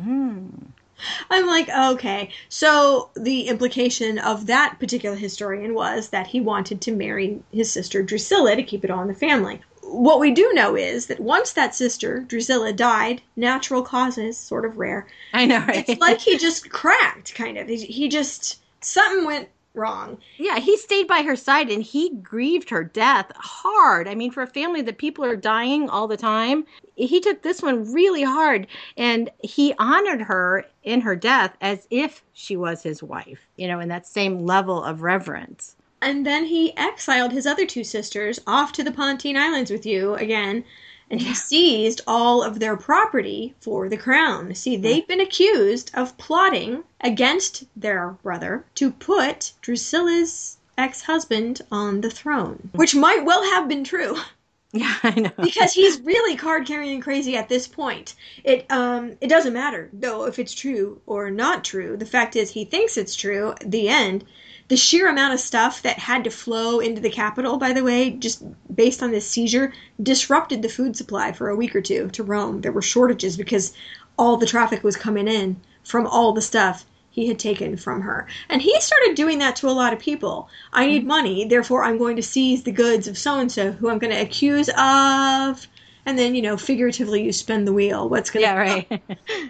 Mm. I'm like, okay. So the implication of that particular historian was that he wanted to marry his sister Drusilla to keep it all in the family. What we do know is that once that sister, Drusilla, died, natural causes, sort of rare. I know, right? It's like he just cracked, kind of. He, he just, something went wrong. Yeah, he stayed by her side and he grieved her death hard. I mean, for a family that people are dying all the time, he took this one really hard, and he honored her in her death as if she was his wife, you know, in that same level of reverence. And then he exiled his other two sisters off to the Pontine Islands with you again, and he seized all of their property for the crown. See, they've been accused of plotting against their brother to put Drusilla's ex-husband on the throne, which might well have been true. Yeah, I know. Because he's really card-carrying crazy at this point. It um it doesn't matter, though, if it's true or not true. The fact is he thinks it's true, the end. The sheer amount of stuff that had to flow into the capital, by the way, just based on this seizure, disrupted the food supply for a week or two to Rome. There were shortages because all the traffic was coming in from all the stuff he had taken from her. And he started doing that to a lot of people. I need money, therefore I'm going to seize the goods of so-and-so who I'm going to accuse of, and then, you know, figuratively you spin the wheel. What's going to Yeah, right.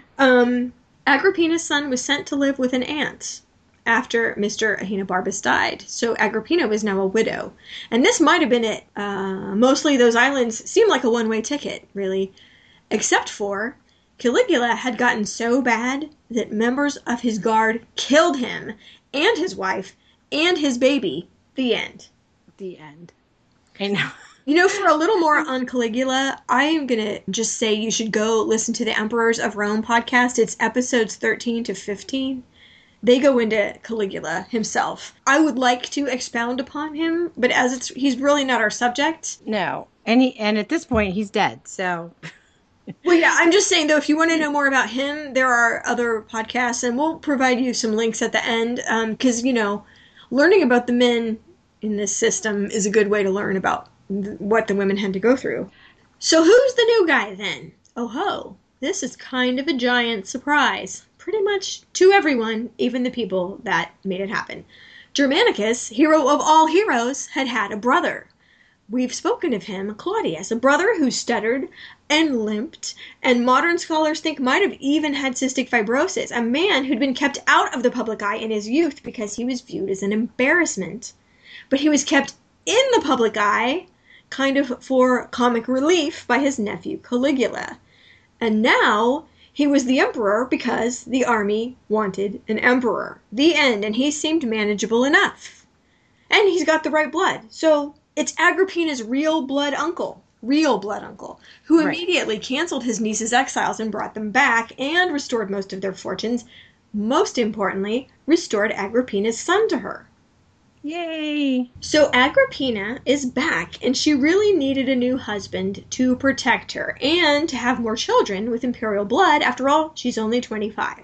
um, Agrippina's son was sent to live with an aunt after Mister Ahenobarbus died. So Agrippina was now a widow. And this might have been it. Uh, mostly those islands seem like a one-way ticket, really. Except for Caligula had gotten so bad that members of his guard killed him and his wife and his baby. The end. The end. I know. You know, for a little more on Caligula, I am going to just say you should go listen to the Emperors of Rome podcast. It's episodes thirteen to fifteen. They go into Caligula himself. I would like to expound upon him, but as it's he's really not our subject. No. And he, and at this point, he's dead, so... Well, yeah, I'm just saying, though, if you want to know more about him, there are other podcasts, and we'll provide you some links at the end, because, um, you know, learning about the men in this system is a good way to learn about th- what the women had to go through. So who's the new guy, then? Oh ho, this is kind of a giant surprise. Pretty much to everyone, even the people that made it happen. Germanicus, hero of all heroes, had had a brother. We've spoken of him, Claudius, a brother who stuttered and limped, and modern scholars think might have even had cystic fibrosis, a man who'd been kept out of the public eye in his youth because he was viewed as an embarrassment. But he was kept in the public eye, kind of for comic relief, by his nephew Caligula. And now he was the emperor because the army wanted an emperor. The end, and he seemed manageable enough. And he's got the right blood, so it's Agrippina's real blood uncle, real blood uncle, who right. immediately canceled his niece's exiles and brought them back and restored most of their fortunes. Most importantly, restored Agrippina's son to her. Yay. So Agrippina is back, and she really needed a new husband to protect her and to have more children with imperial blood. After all, she's only twenty-five.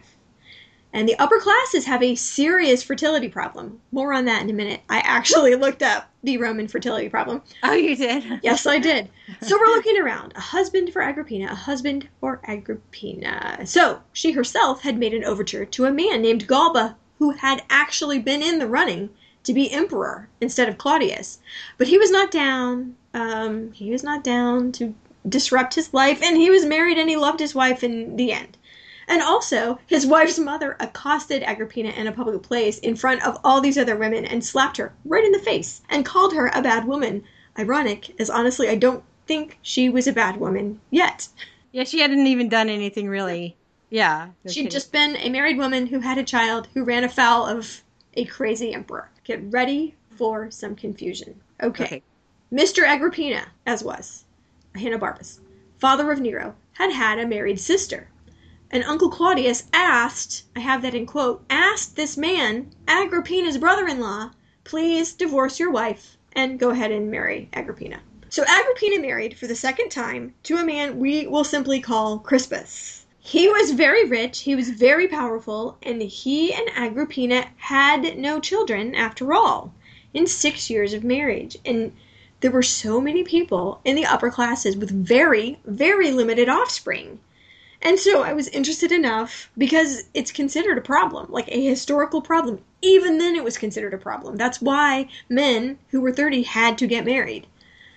And the upper classes have a serious fertility problem. More on that in a minute. I actually looked up the Roman fertility problem. Oh, you did? Yes, I did. So we're looking around. A husband for Agrippina, a husband for Agrippina. So she herself had made an overture to a man named Galba, who had actually been in the running to be emperor instead of Claudius. But he was not down. Um, he was not down to disrupt his life, and he was married and he loved his wife in the end. And also, his wife's mother accosted Agrippina in a public place in front of all these other women and slapped her right in the face and called her a bad woman. Ironic, as honestly, I don't think she was a bad woman yet. Yeah, she hadn't even done anything really. Yeah. No She'd kidding. just been a married woman who had a child who ran afoul of a crazy emperor. Get ready for some confusion. Okay. Okay. Mister Agrippina, as was Ahenobarbus, father of Nero, had had a married sister. And Uncle Claudius asked, I have that in quote, asked this man, Agrippina's brother-in-law, please divorce your wife and go ahead and marry Agrippina. So Agrippina married for the second time to a man we will simply call Crispus. He was very rich, he was very powerful, and he and Agrippina had no children after all, in six years of marriage. And there were so many people in the upper classes with very, very limited offspring. And so I was interested enough because it's considered a problem, like a historical problem. Even then it was considered a problem. That's why men who were thirty had to get married.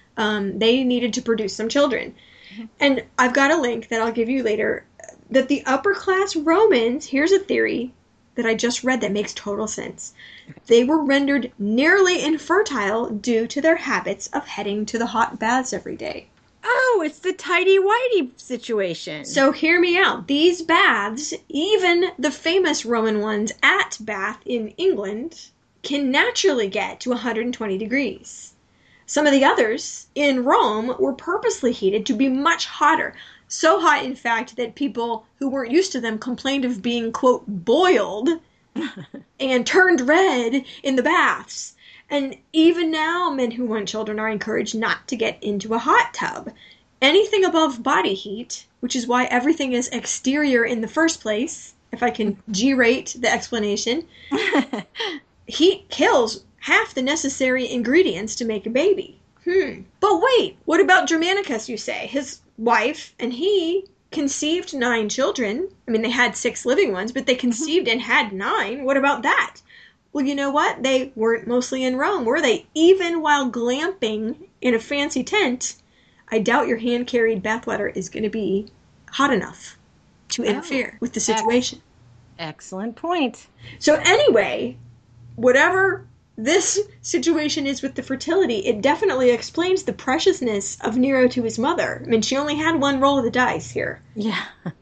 Um, they needed to produce some children. And I've got a link that I'll give you later that the upper class Romans, here's a theory that I just read that makes total sense. They were rendered nearly infertile due to their habits of heading to the hot baths every day. Oh, it's the tighty-whitey situation. So hear me out. These baths, even the famous Roman ones at Bath in England, can naturally get to one hundred twenty degrees. Some of the others in Rome were purposely heated to be much hotter. So hot, in fact, that people who weren't used to them complained of being, quote, boiled and turned red in the baths. And even now, men who want children are encouraged not to get into a hot tub. Anything above body heat, which is why everything is exterior in the first place, if I can G-rate the explanation, heat kills half the necessary ingredients to make a baby. Hmm. But wait, what about Germanicus, you say? His wife and he conceived nine children. I mean, they had six living ones, but they conceived and had nine. What about that? Well, you know what? They weren't mostly in Rome, were they? Even while glamping in a fancy tent, I doubt your hand-carried bathwater is going to be hot enough to interfere oh, with the situation. Excellent point. So anyway, whatever this situation is with the fertility, it definitely explains the preciousness of Nero to his mother. I mean, she only had one roll of the dice here. Yeah.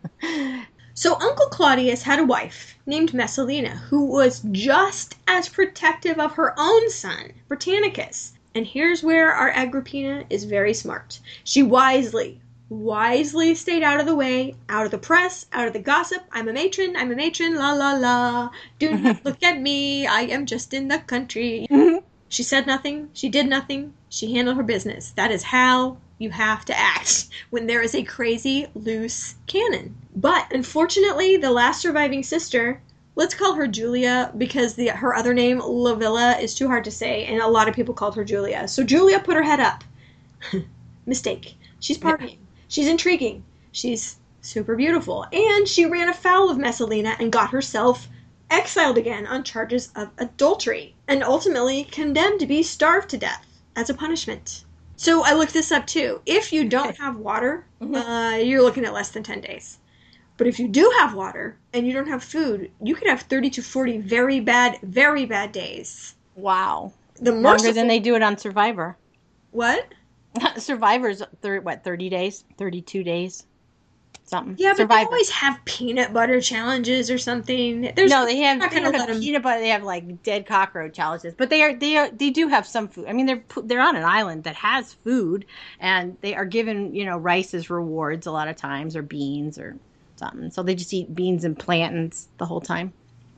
So Uncle Claudius had a wife named Messalina who was just as protective of her own son, Britannicus. And here's where our Agrippina is very smart. She wisely, wisely stayed out of the way, out of the press, out of the gossip. I'm a matron, I'm a matron, la la la. Do not look at me, I am just in the country. She said nothing, she did nothing, she handled her business. That is how you have to act when there is a crazy, loose cannon. But unfortunately, the last surviving sister, let's call her Julia because the her other name, Livilla, is too hard to say, and a lot of people called her Julia. So Julia put her head up. Mistake. She's partying. Yeah. She's intriguing. She's super beautiful. And she ran afoul of Messalina and got herself exiled again on charges of adultery, and ultimately condemned to be starved to death as a punishment. So I looked this up too. If you don't have water, uh, you're looking at less than ten days. But if you do have water and you don't have food, you could have thirty to forty very bad, very bad days. Wow. The Longer merciful... than they do it on Survivor. What? Survivor's, thir- what, thirty days? thirty-two days? Something. Yeah, but Survivor. they always have peanut butter challenges or something. There's no, they have, not they gonna don't let have them... peanut butter. They have like dead cockroach challenges, but they are they are they do have some food. I mean, they're they're on an island that has food, and they are given you know rice as rewards a lot of times, or beans or something. So they just eat beans and plantains the whole time.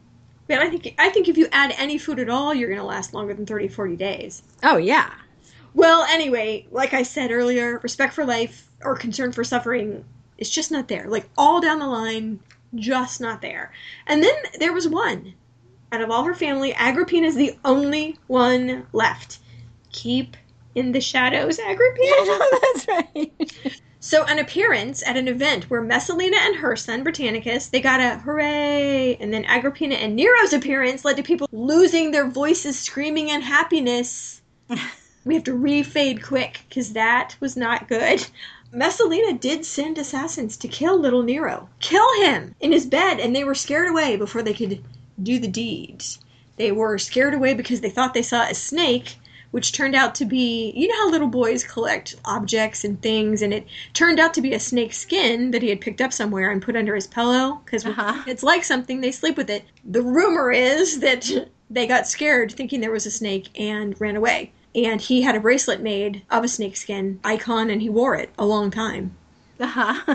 But I think I think if you add any food at all, you're going to last longer than thirty, forty days. Oh, yeah. Well, anyway, like I said earlier, respect for life or concern for suffering is just not there. Like, all down the line, just not there. And then there was one. Out of all her family, Agrippina is the only one left. Keep in the shadows, Agrippina. That's right. So an appearance at an event where Messalina and her son, Britannicus, they got a hooray, and then Agrippina and Nero's appearance led to people losing their voices screaming in happiness. We have to re-fade quick, because that was not good. Messalina did send assassins to kill little Nero. Kill him in his bed, and they were scared away before they could do the deeds. They were scared away because they thought they saw a snake, which turned out to be, you know how little boys collect objects and things, and it turned out to be a snake skin that he had picked up somewhere and put under his pillow, because uh-huh. It's like something, they sleep with it. The rumor is that they got scared thinking there was a snake and ran away. And he had a bracelet made of a snakeskin icon, and he wore it a long time. Uh-huh.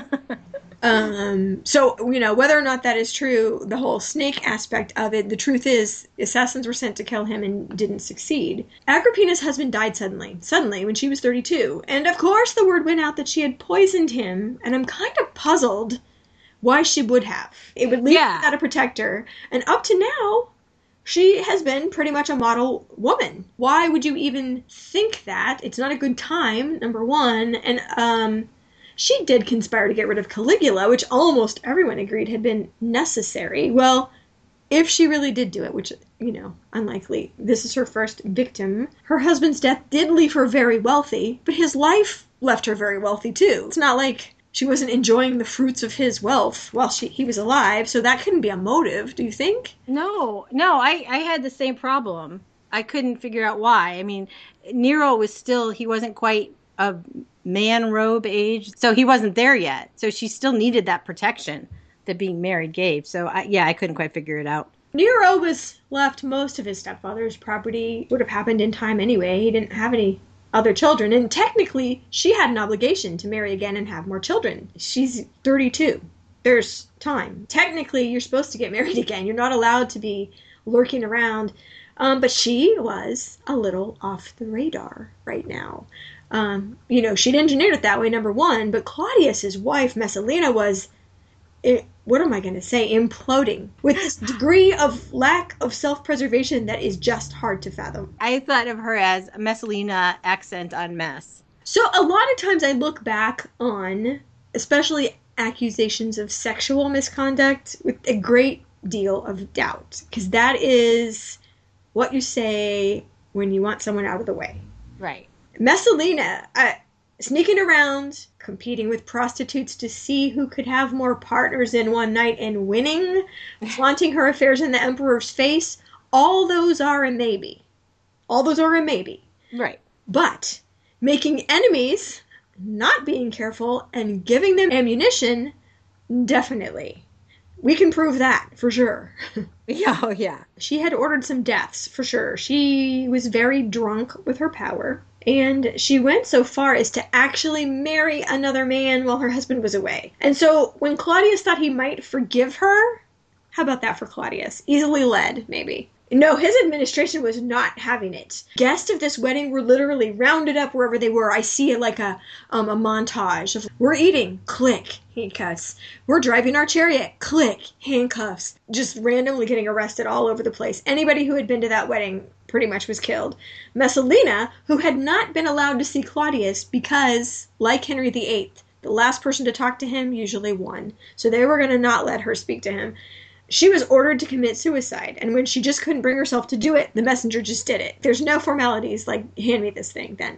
um, so, you know, whether or not that is true, the whole snake aspect of it, the truth is, assassins were sent to kill him and didn't succeed. Agrippina's husband died suddenly, suddenly, when she was thirty-two. And, of course, the word went out that she had poisoned him, and I'm kind of puzzled why she would have. It would leave yeah. her without a protector. And up to now, she has been pretty much a model woman. Why would you even think that? It's not a good time, number one. And um, she did conspire to get rid of Caligula, which almost everyone agreed had been necessary. Well, if she really did do it, which, you know, unlikely. This is her first victim. Her husband's death did leave her very wealthy, but his life left her very wealthy, too. It's not like she wasn't enjoying the fruits of his wealth while she, he was alive, so that couldn't be a motive, do you think? No, no, I, I had the same problem. I couldn't figure out why. I mean, Nero was still, he wasn't quite of man robe age, so he wasn't there yet. So she still needed that protection that being married gave. So, I, yeah, I couldn't quite figure it out. Nero was left most of his stepfather's property. Would have happened in time anyway. He didn't have any other children, and technically she had an obligation to marry again and have more children. She's thirty-two. There's time. Technically, you're supposed to get married again. You're not allowed to be lurking around. Um, but she was a little off the radar right now. Um, you know, she'd engineered it that way, number one, but Claudius's wife, Messalina, was, it, what am I going to say, imploding with this degree of lack of self-preservation that is just hard to fathom. I thought of her as a Messalina accent on mess. So a lot of times I look back on, especially accusations of sexual misconduct, with a great deal of doubt, because that is what you say when you want someone out of the way. Right. Messalina, uh, sneaking around, competing with prostitutes to see who could have more partners in one night and winning, flaunting her affairs in the emperor's face, all those are a maybe. All those are a maybe. Right. But making enemies, not being careful, and giving them ammunition, definitely. We can prove that, for sure. Yeah, oh, yeah. She had ordered some deaths, for sure. She was very drunk with her power. And she went so far as to actually marry another man while her husband was away. And so when Claudius thought he might forgive her, how about that for Claudius? Easily led, maybe. No, his administration was not having it. Guests of this wedding were literally rounded up wherever they were. I see like a um, a montage of, we're eating, click, handcuffs. We're driving our chariot, click, handcuffs. Just randomly getting arrested all over the place. Anybody who had been to that wedding pretty much was killed. Messalina, who had not been allowed to see Claudius because, like Henry the Eighth, the last person to talk to him usually won. So they were going to not let her speak to him. She was ordered to commit suicide, and when she just couldn't bring herself to do it, the messenger just did it. There's no formalities like, hand me this thing, then.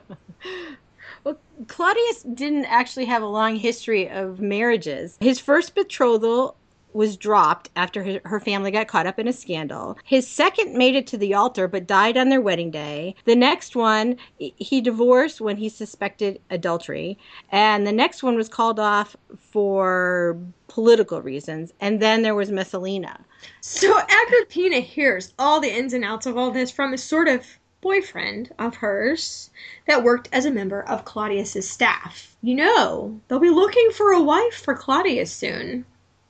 Well, Claudius didn't actually have a long history of marriages. His first betrothal was dropped after his, her family got caught up in a scandal. His second made it to the altar but died on their wedding day. The next one, he divorced when he suspected adultery. And the next one was called off for political reasons. And then there was Messalina. So Agrippina hears all the ins and outs of all this from a sort of boyfriend of hers that worked as a member of Claudius's staff. You know, they'll be looking for a wife for Claudius soon.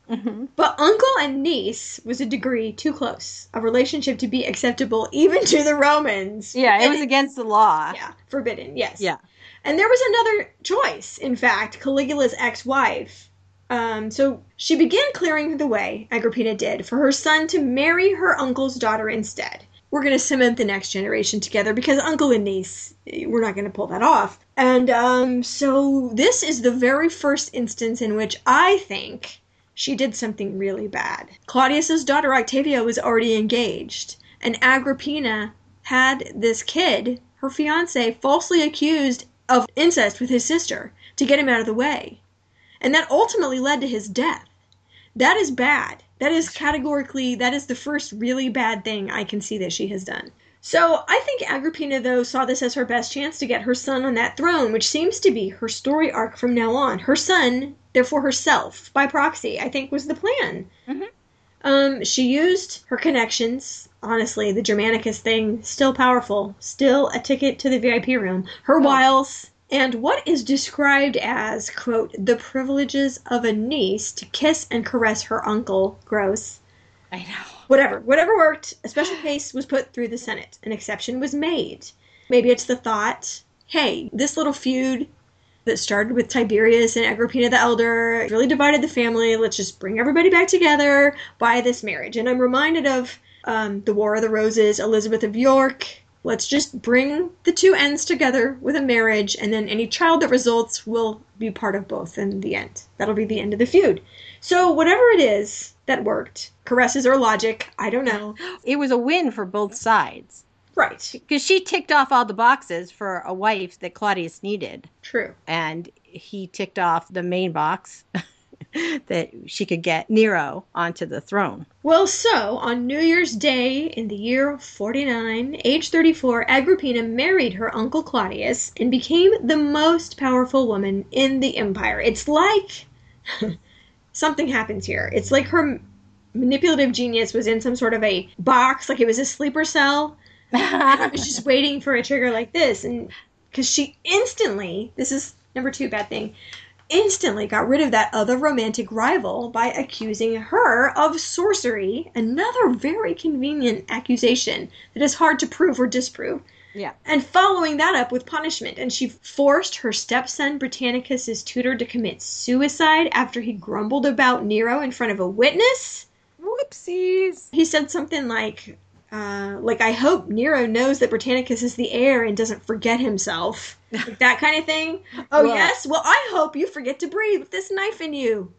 Mm-hmm. But uncle and niece was a degree too close, a relationship to be acceptable even to the Romans. Yeah, it was against the law. Yeah, forbidden, yes. Yeah. And there was another choice, in fact, Caligula's ex-wife. Um, so she began clearing the way, Agrippina did, for her son to marry her uncle's daughter instead. We're going to cement the next generation together because uncle and niece, we're not going to pull that off. And um, so this is the very first instance in which I think she did something really bad. Claudius's daughter Octavia was already engaged, and Agrippina had this kid, her fiancé, falsely accused of incest with his sister to get him out of the way. And that ultimately led to his death. That is bad. That is categorically, that is the first really bad thing I can see that she has done. So I think Agrippina, though, saw this as her best chance to get her son on that throne, which seems to be her story arc from now on. Her son, therefore herself, by proxy, I think was the plan. Mm-hmm. Um, she used her connections. Honestly, the Germanicus thing, still powerful. Still a ticket to the V I P room. Her Oh. wiles, and what is described as, quote, the privileges of a niece to kiss and caress her uncle. Gross. I know. Whatever. Whatever worked. A special case was put through the Senate. An exception was made. Maybe it's the thought, hey, this little feud that started with Tiberius and Agrippina the Elder really divided the family. Let's just bring everybody back together by this marriage. And I'm reminded of um, the War of the Roses, Elizabeth of York. Let's just bring the two ends together with a marriage, and then any child that results will be part of both in the end. That'll be the end of the feud. So whatever it is that worked, caresses or logic, I don't know. It was a win for both sides. Right. Because she ticked off all the boxes for a wife that Claudius needed. True. And he ticked off the main box that she could get Nero onto the throne. Well, so, on New Year's Day in the year forty-nine, age thirty-four, Agrippina married her uncle Claudius and became the most powerful woman in the empire. It's like something happens here. It's like her manipulative genius was in some sort of a box, like it was a sleeper cell. And it was just waiting for a trigger like this. And because she instantly, this is number two bad thing, instantly got rid of that other romantic rival by accusing her of sorcery. Another very convenient accusation that is hard to prove or disprove. Yeah. And following that up with punishment. And she forced her stepson Britannicus's tutor to commit suicide after he grumbled about Nero in front of a witness. Whoopsies. He said something like, uh, like, I hope Nero knows that Britannicus is the heir and doesn't forget himself. Like that kind of thing. Oh, Well- yes? Well, I hope you forget to breathe with this knife in you.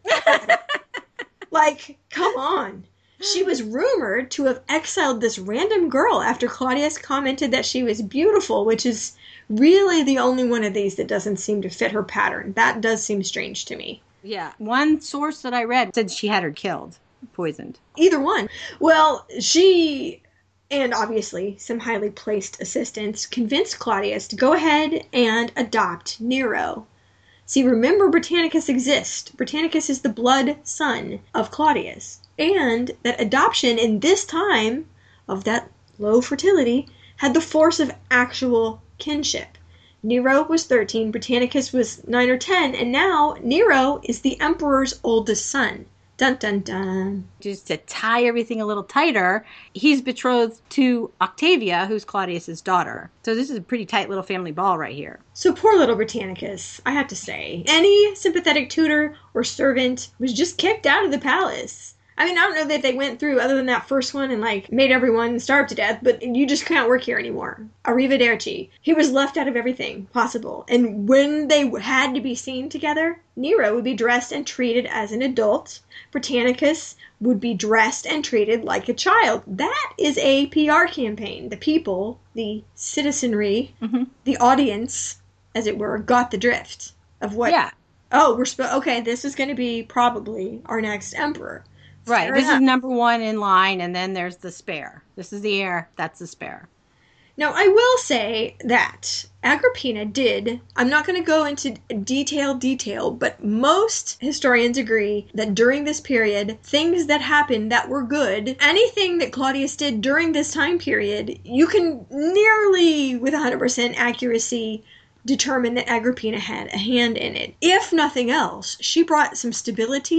Like, come on. She was rumored to have exiled this random girl after Claudius commented that she was beautiful, which is really the only one of these that doesn't seem to fit her pattern. That does seem strange to me. Yeah. One source that I read said she had her killed, poisoned. Either one. Well, she, and obviously some highly placed assistants, convinced Claudius to go ahead and adopt Nero. See, remember Britannicus exists. Britannicus is the blood son of Claudius. And that adoption in this time of that low fertility had the force of actual kinship. Nero was thirteen, Britannicus was nine or ten, and now Nero is the emperor's oldest son. Dun dun dun. Just to tie everything a little tighter, he's betrothed to Octavia, who's Claudius's daughter. So this is a pretty tight little family ball right here. So poor little Britannicus, I have to say. Any sympathetic tutor or servant was just kicked out of the palace. I mean, I don't know that they went through, other than that first one, and, like, made everyone starve to death, but you just can't work here anymore. Arrivederci. He was left out of everything possible. And when they had to be seen together, Nero would be dressed and treated as an adult. Britannicus would be dressed and treated like a child. That is a P R campaign. The people, the citizenry, Mm-hmm. the audience, as it were, got the drift of what... Yeah. Oh, we're sp- okay, this is going to be probably our next emperor. Right. Fair This enough. is number one in line, and then there's the spare. This is the heir. That's the spare. Now, I will say that Agrippina did, I'm not going to go into detail, detail, but most historians agree that during this period, things that happened that were good, anything that Claudius did during this time period, you can nearly, with one hundred percent accuracy, determine that Agrippina had a hand in it. If nothing else, she brought some stability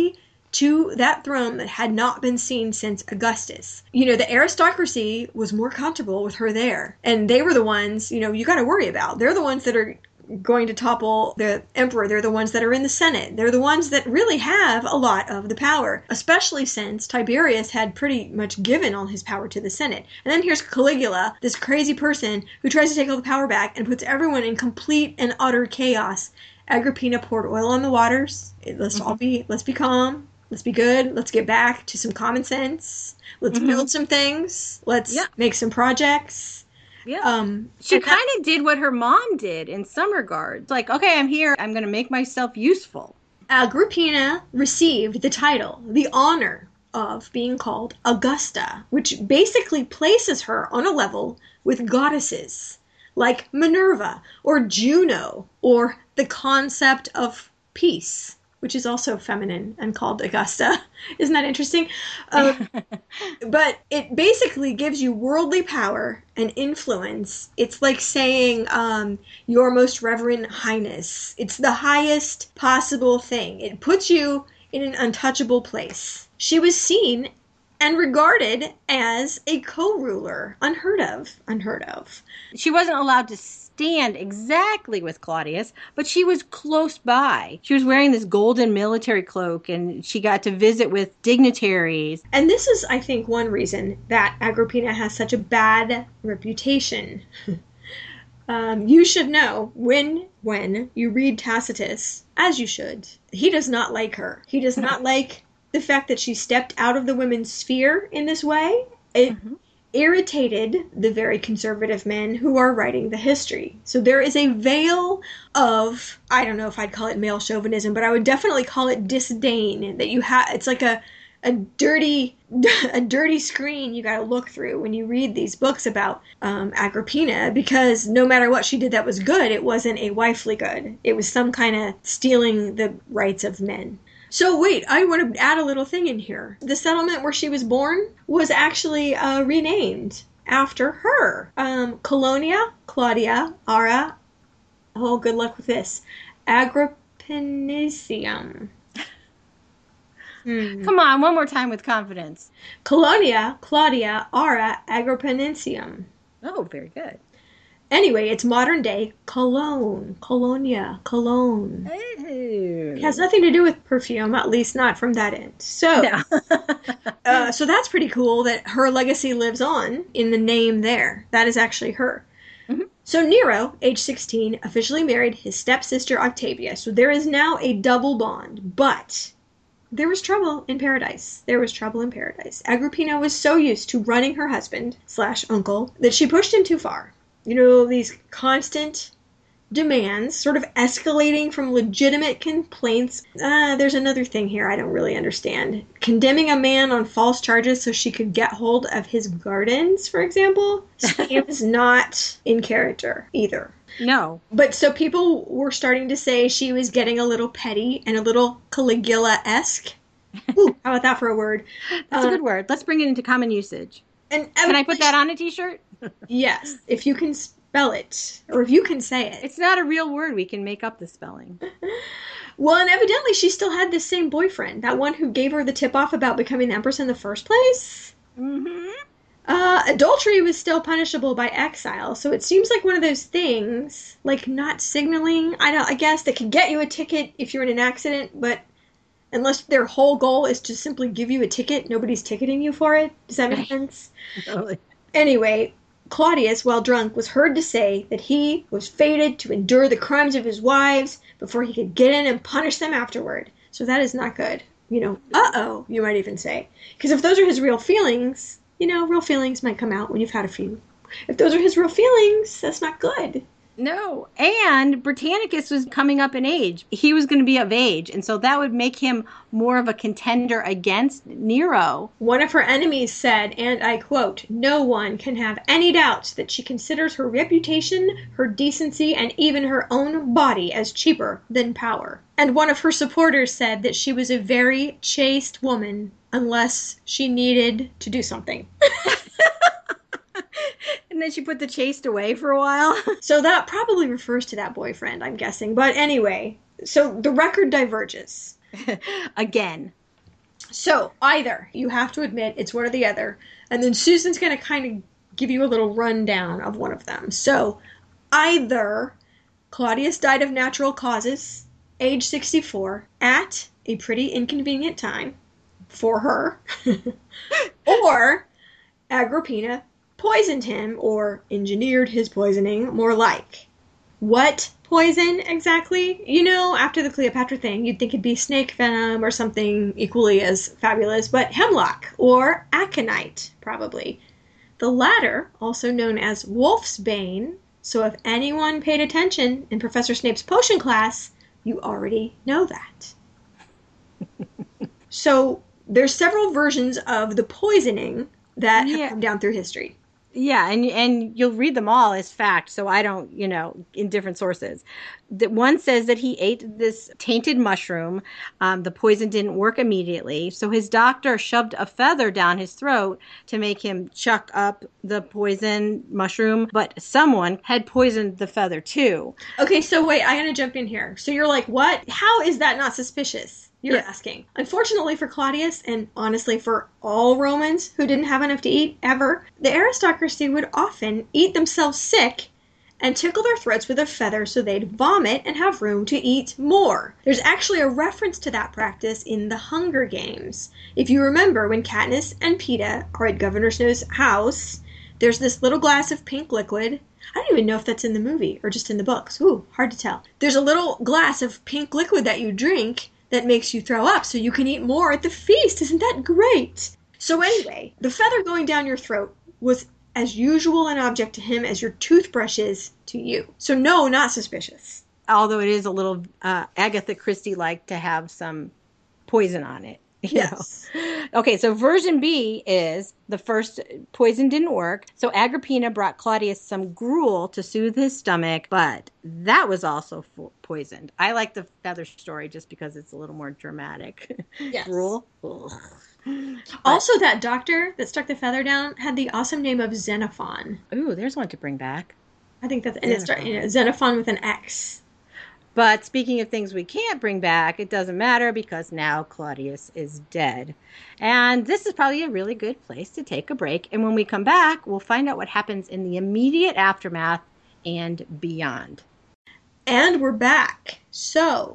to that throne that had not been seen since Augustus. You know, the aristocracy was more comfortable with her there. And they were the ones, you know, you got to worry about. They're the ones that are going to topple the emperor. They're the ones that are in the Senate. They're the ones that really have a lot of the power, especially since Tiberius had pretty much given all his power to the Senate. And then here's Caligula, this crazy person who tries to take all the power back and puts everyone in complete and utter chaos. Agrippina poured oil on the waters. Let's mm-hmm. all be, let's be calm. Let's be good. Let's get back to some common sense. Let's mm-hmm. build some things. Let's yeah. make some projects. Yeah. Um, she kind of did what her mom did in some regards. Like, okay, I'm here. I'm going to make myself useful. Agrippina received the title, the honor of being called Augusta, which basically places her on a level with goddesses like Minerva or Juno or the concept of peace, which is also feminine and called Augusta. Isn't that interesting? Um, but it basically gives you worldly power and influence. It's like saying, um, your most reverend highness. It's the highest possible thing. It puts you in an untouchable place. She was seen and regarded as a co-ruler. Unheard of. Unheard of. She wasn't allowed to stand exactly with Claudius, but she was close by. She was wearing this golden military cloak, and she got to visit with dignitaries. And this is, I think, one reason that Agrippina has such a bad reputation. um, you should know, when, when you read Tacitus, as you should, he does not like her. He does not like the fact that she stepped out of the women's sphere in this way. It mm-hmm. irritated the very conservative men who are writing the history. So there is a veil of, I don't know if I'd call it male chauvinism, but I would definitely call it disdain that you have. It's like a a dirty a dirty screen you got to look through when you read these books about um, Agrippina, because no matter what she did that was good, it wasn't a wifely good. It was some kind of stealing the rights of men. So wait, I want to add a little thing in here. The settlement where she was born was actually uh, renamed after her. Um, Colonia, Claudia, Ara, oh, good luck with this, Agrippinicium. Hmm. Come on, one more time with confidence. Colonia, Claudia, Ara, Agrippinicium. Oh, very good. Anyway, it's modern day Cologne. Colonia. Cologne. Oh. It has nothing to do with perfume, at least not from that end. So, no. uh, so that's pretty cool that her legacy lives on in the name there. That is actually her. Mm-hmm. So Nero, age sixteen, officially married his stepsister Octavia. So there is now a double bond. But there was trouble in paradise. There was trouble in paradise. Agrippina was so used to running her husband slash uncle that she pushed him too far. You know, these constant demands, sort of escalating from legitimate complaints. Uh, there's another thing here I don't really understand. Condemning a man on false charges so she could get hold of his gardens, for example, seems not in character either. No. But so people were starting to say she was getting a little petty and a little Caligula-esque. Ooh, how about that for a word? That's uh, a good word. Let's bring it into common usage. And Can I put that on a t-shirt? Yes, if you can spell it, or if you can say it. It's not a real word. We can make up the spelling. Well, and evidently she still had this same boyfriend, that one who gave her the tip-off about becoming the empress in the first place. Mm-hmm. Uh, adultery was still punishable by exile, so it seems like one of those things, like not signaling, I don't, I guess, that could get you a ticket if you're in an accident, but unless their whole goal is to simply give you a ticket, nobody's ticketing you for it. Does that make sense? Totally. Anyway, Claudius, while drunk, was heard to say that he was fated to endure the crimes of his wives before he could get in and punish them afterward. So that is not good. You know, uh-oh, you might even say. Because if those are his real feelings, you know, real feelings might come out when you've had a few. If those are his real feelings, that's not good. No. And Britannicus was coming up in age. He was going to be of age. And so that would make him more of a contender against Nero. One of her enemies said, and I quote, "No one can have any doubts that she considers her reputation, her decency, and even her own body as cheaper than power." And one of her supporters said that she was a very chaste woman unless she needed to do something. And then she put the chaste away for a while. So that probably refers to that boyfriend, I'm guessing. But anyway, so the record diverges. Again. So either, you have to admit, it's one or the other. And then Susan's going to kind of give you a little rundown of one of them. So either Claudius died of natural causes, age sixty-four, at a pretty inconvenient time for her, or Agrippina poisoned him, or engineered his poisoning, more like. What poison exactly? You know, after the Cleopatra thing, you'd think it'd be snake venom or something equally as fabulous, but hemlock or aconite, probably. The latter, also known as wolf's bane, so if anyone paid attention in Professor Snape's potion class, you already know that. So there's several versions of the poisoning that have Yeah. come down through history. Yeah, and and you'll read them all as fact, so I don't, you know, in different sources. That one says that he ate this tainted mushroom. Um, the poison didn't work immediately, so his doctor shoved a feather down his throat to make him chuck up the poison mushroom, but someone had poisoned the feather too. Okay, so wait, I gotta jump in here. So you're like, what? How is that not suspicious? You're Yeah. asking. Unfortunately for Claudius, and honestly for all Romans who didn't have enough to eat ever, the aristocracy would often eat themselves sick and tickle their throats with a feather so they'd vomit and have room to eat more. There's actually a reference to that practice in the Hunger Games. If you remember, when Katniss and Peeta are at Governor Snow's house, there's this little glass of pink liquid. I don't even know if that's in the movie or just in the books. Ooh, hard to tell. There's a little glass of pink liquid that you drink that makes you throw up so you can eat more at the feast. Isn't that great? So anyway, the feather going down your throat was as usual an object to him as your toothbrush is to you. So no, not suspicious. Although it is a little uh, Agatha Christie-like to have some poison on it. You Yes. know? Okay, so version B is the first poison didn't work. So Agrippina brought Claudius some gruel to soothe his stomach, but that was also fo- poisoned. I like the feather story just because it's a little more dramatic. Yes. Gruel. Ugh. Also, that doctor that stuck the feather down had the awesome name of Xenophon. Ooh, there's one to bring back. I think that's and it's you know, Xenophon with an X. But speaking of things we can't bring back, it doesn't matter because now Claudius is dead. And this is probably a really good place to take a break. And when we come back, we'll find out what happens in the immediate aftermath and beyond. And we're back. So,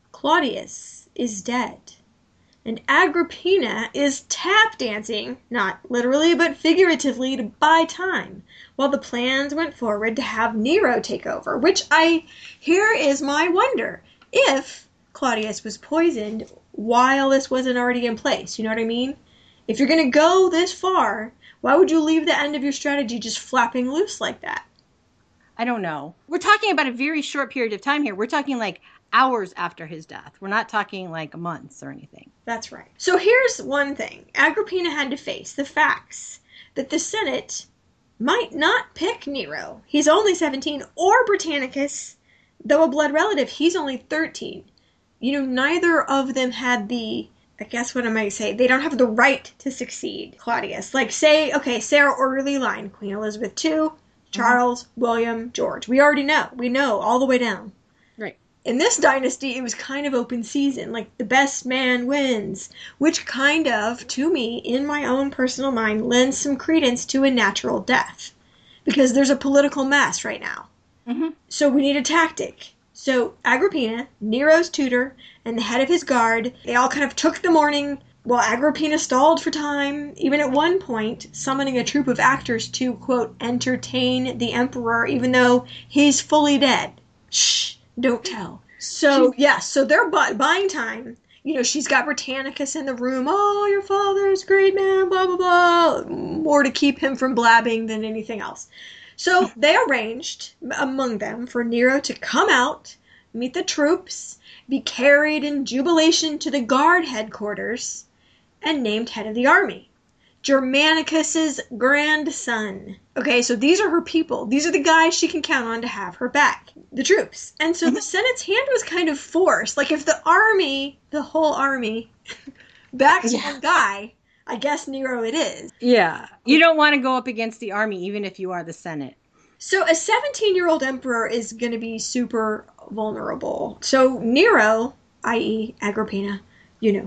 Claudius is dead. And Agrippina is tap dancing, not literally but figuratively, to buy time, while the plans went forward to have Nero take over, which I, here is my wonder, if Claudius was poisoned while this wasn't already in place, you know what I mean? If you're going to go this far, why would you leave the end of your strategy just flapping loose like that? I don't know. We're talking about a very short period of time here. We're talking like hours after his death. We're not talking like months or anything. That's right. So here's one thing. Agrippina had to face the facts that the Senate might not pick Nero. He's only seventeen, or Britannicus, though a blood relative, he's only thirteen. You know, neither of them had the, I guess what I might say, they don't have the right to succeed Claudius. Like say, okay, say our orderly line, Queen Elizabeth the Second, Charles, mm-hmm. William, George. We already know. We know all the way down. Right. In this dynasty, it was kind of open season, like the best man wins, which kind of, to me, in my own personal mind, lends some credence to a natural death. Because there's a political mess right now. Mm-hmm. So we need a tactic. So Agrippina, Nero's tutor, and the head of his guard, they all kind of took the morning while Agrippina stalled for time, even at one point summoning a troupe of actors to, quote, entertain the emperor, even though he's fully dead. Shh. Don't tell. So, yes, yeah, so they're bu- buying time. You know, she's got Britannicus in the room. Oh, your father's a great man, blah, blah, blah. More to keep him from blabbing than anything else. So they arranged among them for Nero to come out, meet the troops, be carried in jubilation to the guard headquarters, and named head of the army. Germanicus's grandson. Okay, so these are her people. These are the guys she can count on to have her back. The troops. And so the Senate's hand was kind of forced. Like if the army, the whole army, backs yeah. one guy, I guess Nero it is. Yeah. You don't want to go up against the army even if you are the Senate. So a seventeen-year-old emperor is going to be super vulnerable. So Nero, that is. Agrippina, you know,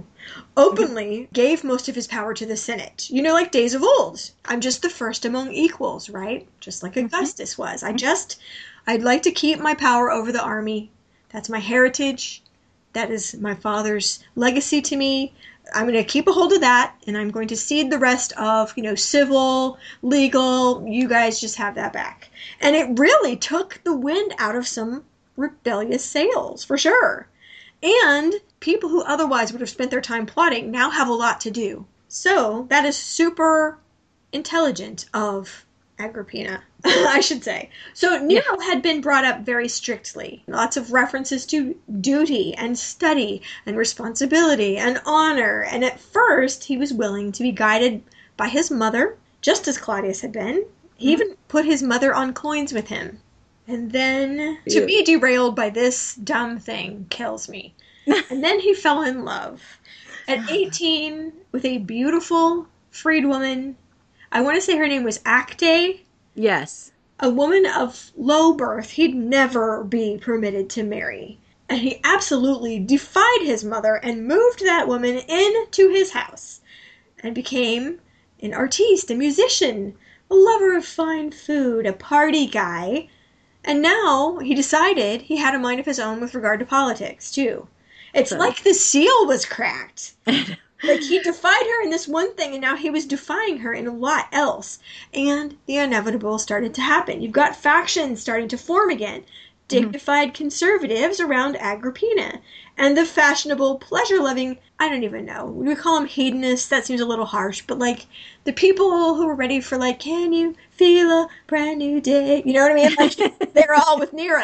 openly gave most of his power to the Senate. You know, like days of old. I'm just the first among equals, right? Just like Augustus was. I just, I'd like to keep my power over the army. That's my heritage. That is my father's legacy to me. I'm going to keep a hold of that, and I'm going to cede the rest of, you know, civil, legal. You guys just have that back. And it really took the wind out of some rebellious sails, for sure. And people who otherwise would have spent their time plotting now have a lot to do. So that is super intelligent of Agrippina, I should say. So Nero had been brought up very strictly. Lots of references to duty and study and responsibility and honor. And at first, he was willing to be guided by his mother, just as Claudius had been. He even put his mother on coins with him. And then to be derailed by this dumb thing kills me. And then he fell in love at eighteen with a beautiful freedwoman. I want to say her name was Acte. Yes. A woman of low birth he'd never be permitted to marry. And he absolutely defied his mother and moved that woman into his house and became an artiste, a musician, a lover of fine food, a party guy. And now he decided he had a mind of his own with regard to politics, too. It's so, like the seal was cracked. Like, he defied her in this one thing, and now he was defying her in a lot else. And the inevitable started to happen. You've got factions starting to form again. Dignified mm-hmm. conservatives around Agrippina. And the fashionable, pleasure-loving, I don't even know. We call them hedonists. That seems a little harsh. But, like, the people who were ready for, like, can you feel a brand new day? You know what I mean? Like, they're all with Nero.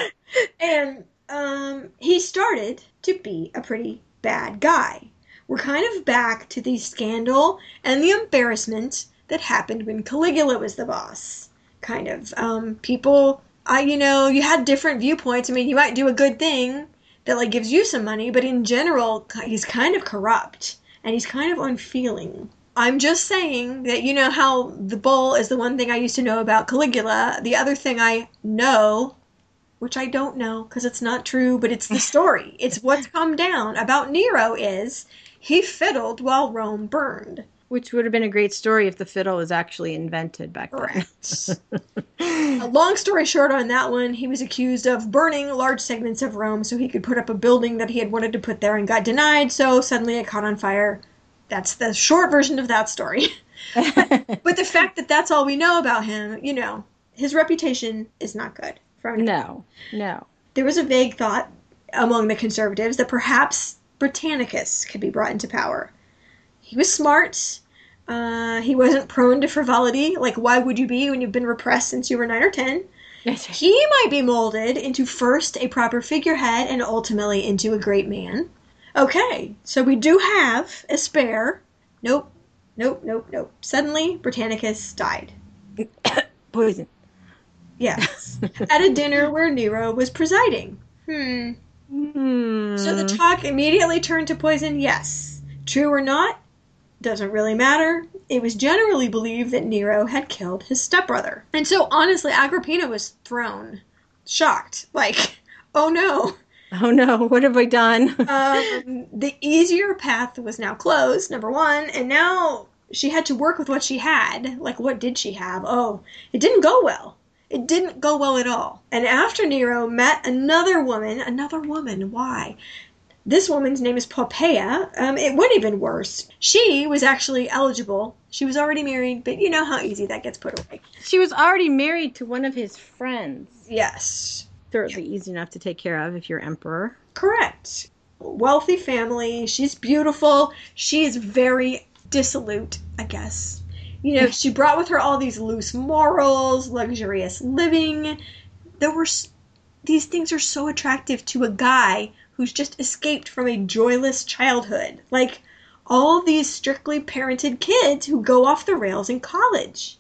And um, he started to be a pretty bad guy. We're kind of back to the scandal and the embarrassment that happened when Caligula was the boss. Kind of. Um, people, I, you know, you had different viewpoints. I mean, you might do a good thing that, like, gives you some money, but in general, he's kind of corrupt. And he's kind of unfeeling. I'm just saying that, you know how the bull is the one thing I used to know about Caligula. The other thing I know, which I don't know because it's not true, but it's the story. It's what's come down about Nero is he fiddled while Rome burned. Which would have been a great story if the fiddle was actually invented back then. Correct. A long story short on that one, he was accused of burning large segments of Rome so he could put up a building that he had wanted to put there and got denied, so suddenly it caught on fire. That's the short version of that story. but, but the fact that that's all we know about him, you know, his reputation is not good. From no, no. There was a vague thought among the conservatives that perhaps Britannicus could be brought into power. He was smart. Uh, he wasn't prone to frivolity. Like, why would you be when you've been repressed since you were nine or ten? Yes. He might be molded into first a proper figurehead and ultimately into a great man. Okay, so we do have a spare. Nope, nope, nope, nope. Suddenly, Britannicus died. Poison. Yes. At a dinner where Nero was presiding. Hmm. Hmm. So the talk immediately turned to poison? Yes. True or not? Doesn't really matter. It was generally believed that Nero had killed his stepbrother. And so, honestly, Agrippina was thrown. Shocked. Like, oh no. Oh no, what have I done? um, the easier path was now closed, number one, and now she had to work with what she had. Like, what did she have? Oh, it didn't go well. It didn't go well at all. And after Nero met another woman, another woman, why? This woman's name is Poppaea. Um, it went even worse. She was actually eligible. She was already married, but you know how easy that gets put away. She was already married to one of his friends. Yes. Thoroughly easy enough to take care of if you're emperor. Correct. Wealthy family. She's beautiful. She is very dissolute, I guess. You know, she brought with her all these loose morals, luxurious living. There were... These things are so attractive to a guy who's just escaped from a joyless childhood. Like, all these strictly parented kids who go off the rails in college.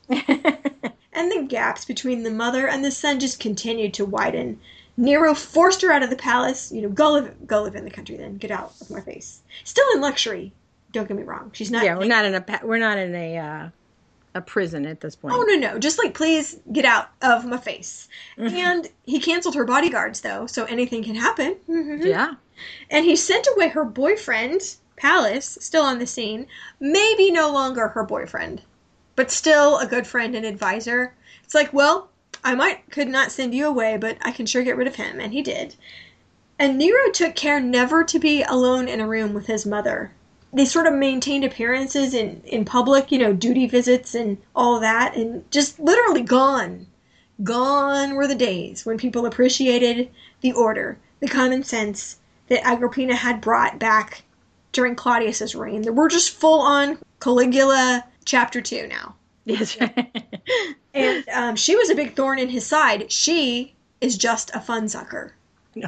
And the gaps between the mother and the son just continued to widen. Nero forced her out of the palace. You know, go live, go live in the country then. Get out of my face. Still in luxury. Don't get me wrong. She's not... Yeah, we're not in a, we're not in a, uh, a prison at this point. Oh, no, no. Just like, please get out of my face. Mm-hmm. And he canceled her bodyguards, though, so anything can happen. Mm-hmm. Yeah. And he sent away her boyfriend, palace, still on the scene, maybe no longer her boyfriend, but still a good friend and advisor. It's like, well, I might could not send you away, but I can sure get rid of him, and he did. And Nero took care never to be alone in a room with his mother. They sort of maintained appearances in, in public, you know, duty visits and all that, and just literally gone. Gone were the days when people appreciated the order, the common sense that Agrippina had brought back during Claudius's reign. We're just full-on Caligula chapter two now. Yes, right. And um, she was a big thorn in his side. She is just a fun sucker. No.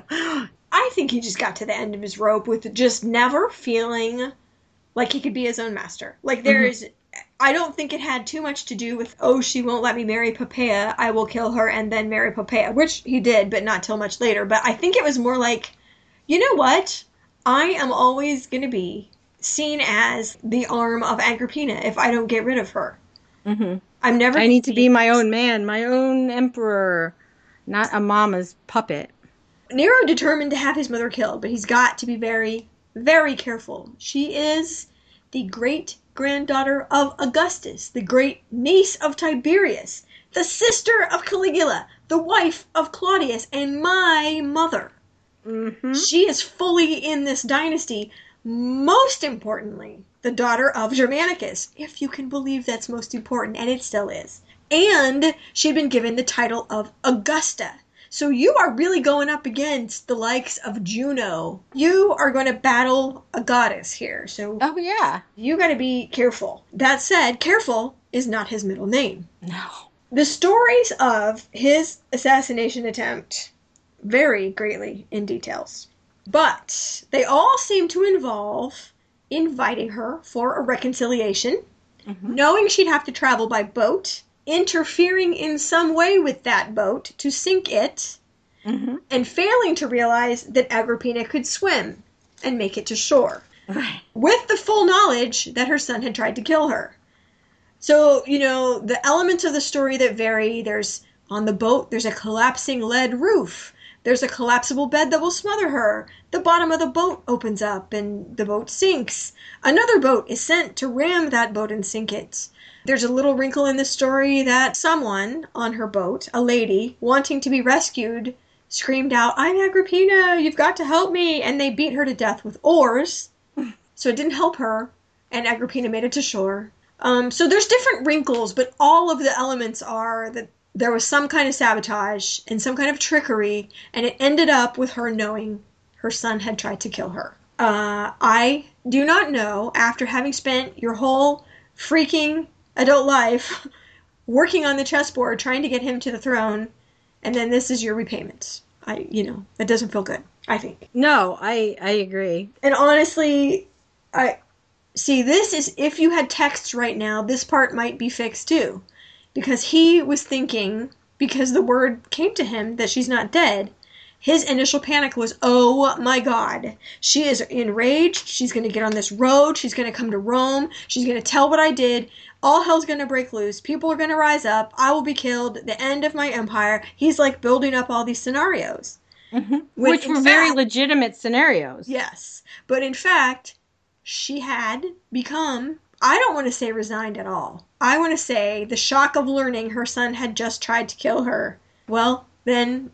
I think he just got to the end of his rope with just never feeling like he could be his own master. Like there mm-hmm. is, I don't think it had too much to do with, oh, she won't let me marry Poppaea, I will kill her and then marry Poppaea, which he did, but not till much later. But I think it was more like, you know what? I am always going to be seen as the arm of Agrippina if I don't get rid of her. Mm-hmm. I'm never. I need to be my own man, my own emperor, not a mama's puppet. Nero determined to have his mother killed, but he's got to be very, very careful. She is the great-granddaughter of Augustus, the great niece of Tiberius, the sister of Caligula, the wife of Claudius, and my mother. Mm-hmm. She is fully in this dynasty. Most importantly, the daughter of Germanicus, if you can believe that's most important, and it still is. And she'd been given the title of Augusta. So you are really going up against the likes of Juno. You are going to battle a goddess here. So oh, yeah. You got to be careful. That said, careful is not his middle name. No. The stories of his assassination attempt vary greatly in details. But they all seem to involve inviting her for a reconciliation, mm-hmm. knowing she'd have to travel by boat, interfering in some way with that boat to sink it, mm-hmm. and failing to realize that Agrippina could swim and make it to shore, right. with the full knowledge that her son had tried to kill her. So, you know, the elements of the story that vary, there's on the boat, there's a collapsing lead roof. There's a collapsible bed that will smother her. The bottom of the boat opens up and the boat sinks. Another boat is sent to ram that boat and sink it. There's a little wrinkle in the story that someone on her boat, a lady, wanting to be rescued, screamed out, "I'm Agrippina, you've got to help me!" And they beat her to death with oars. So it didn't help her, and Agrippina made it to shore. Um, so there's different wrinkles, but all of the elements are that there was some kind of sabotage and some kind of trickery, and it ended up with her knowing her son had tried to kill her. Uh, I do not know, after having spent your whole freaking adult life working on the chessboard trying to get him to the throne, and then this is your repayment. I, you know, that doesn't feel good, I think. No, I, I agree. And honestly, I see, this is, if you had texts right now, this part might be fixed too. Because he was thinking, because the word came to him that she's not dead, his initial panic was, oh my God, she is enraged, she's going to get on this road, she's going to come to Rome, she's going to tell what I did, all hell's going to break loose, people are going to rise up, I will be killed, the end of my empire. He's like building up all these scenarios. Mm-hmm. Which were fact, very legitimate scenarios. Yes. But in fact, she had become, I don't want to say resigned at all. I want to say the shock of learning her son had just tried to kill her. Well, then,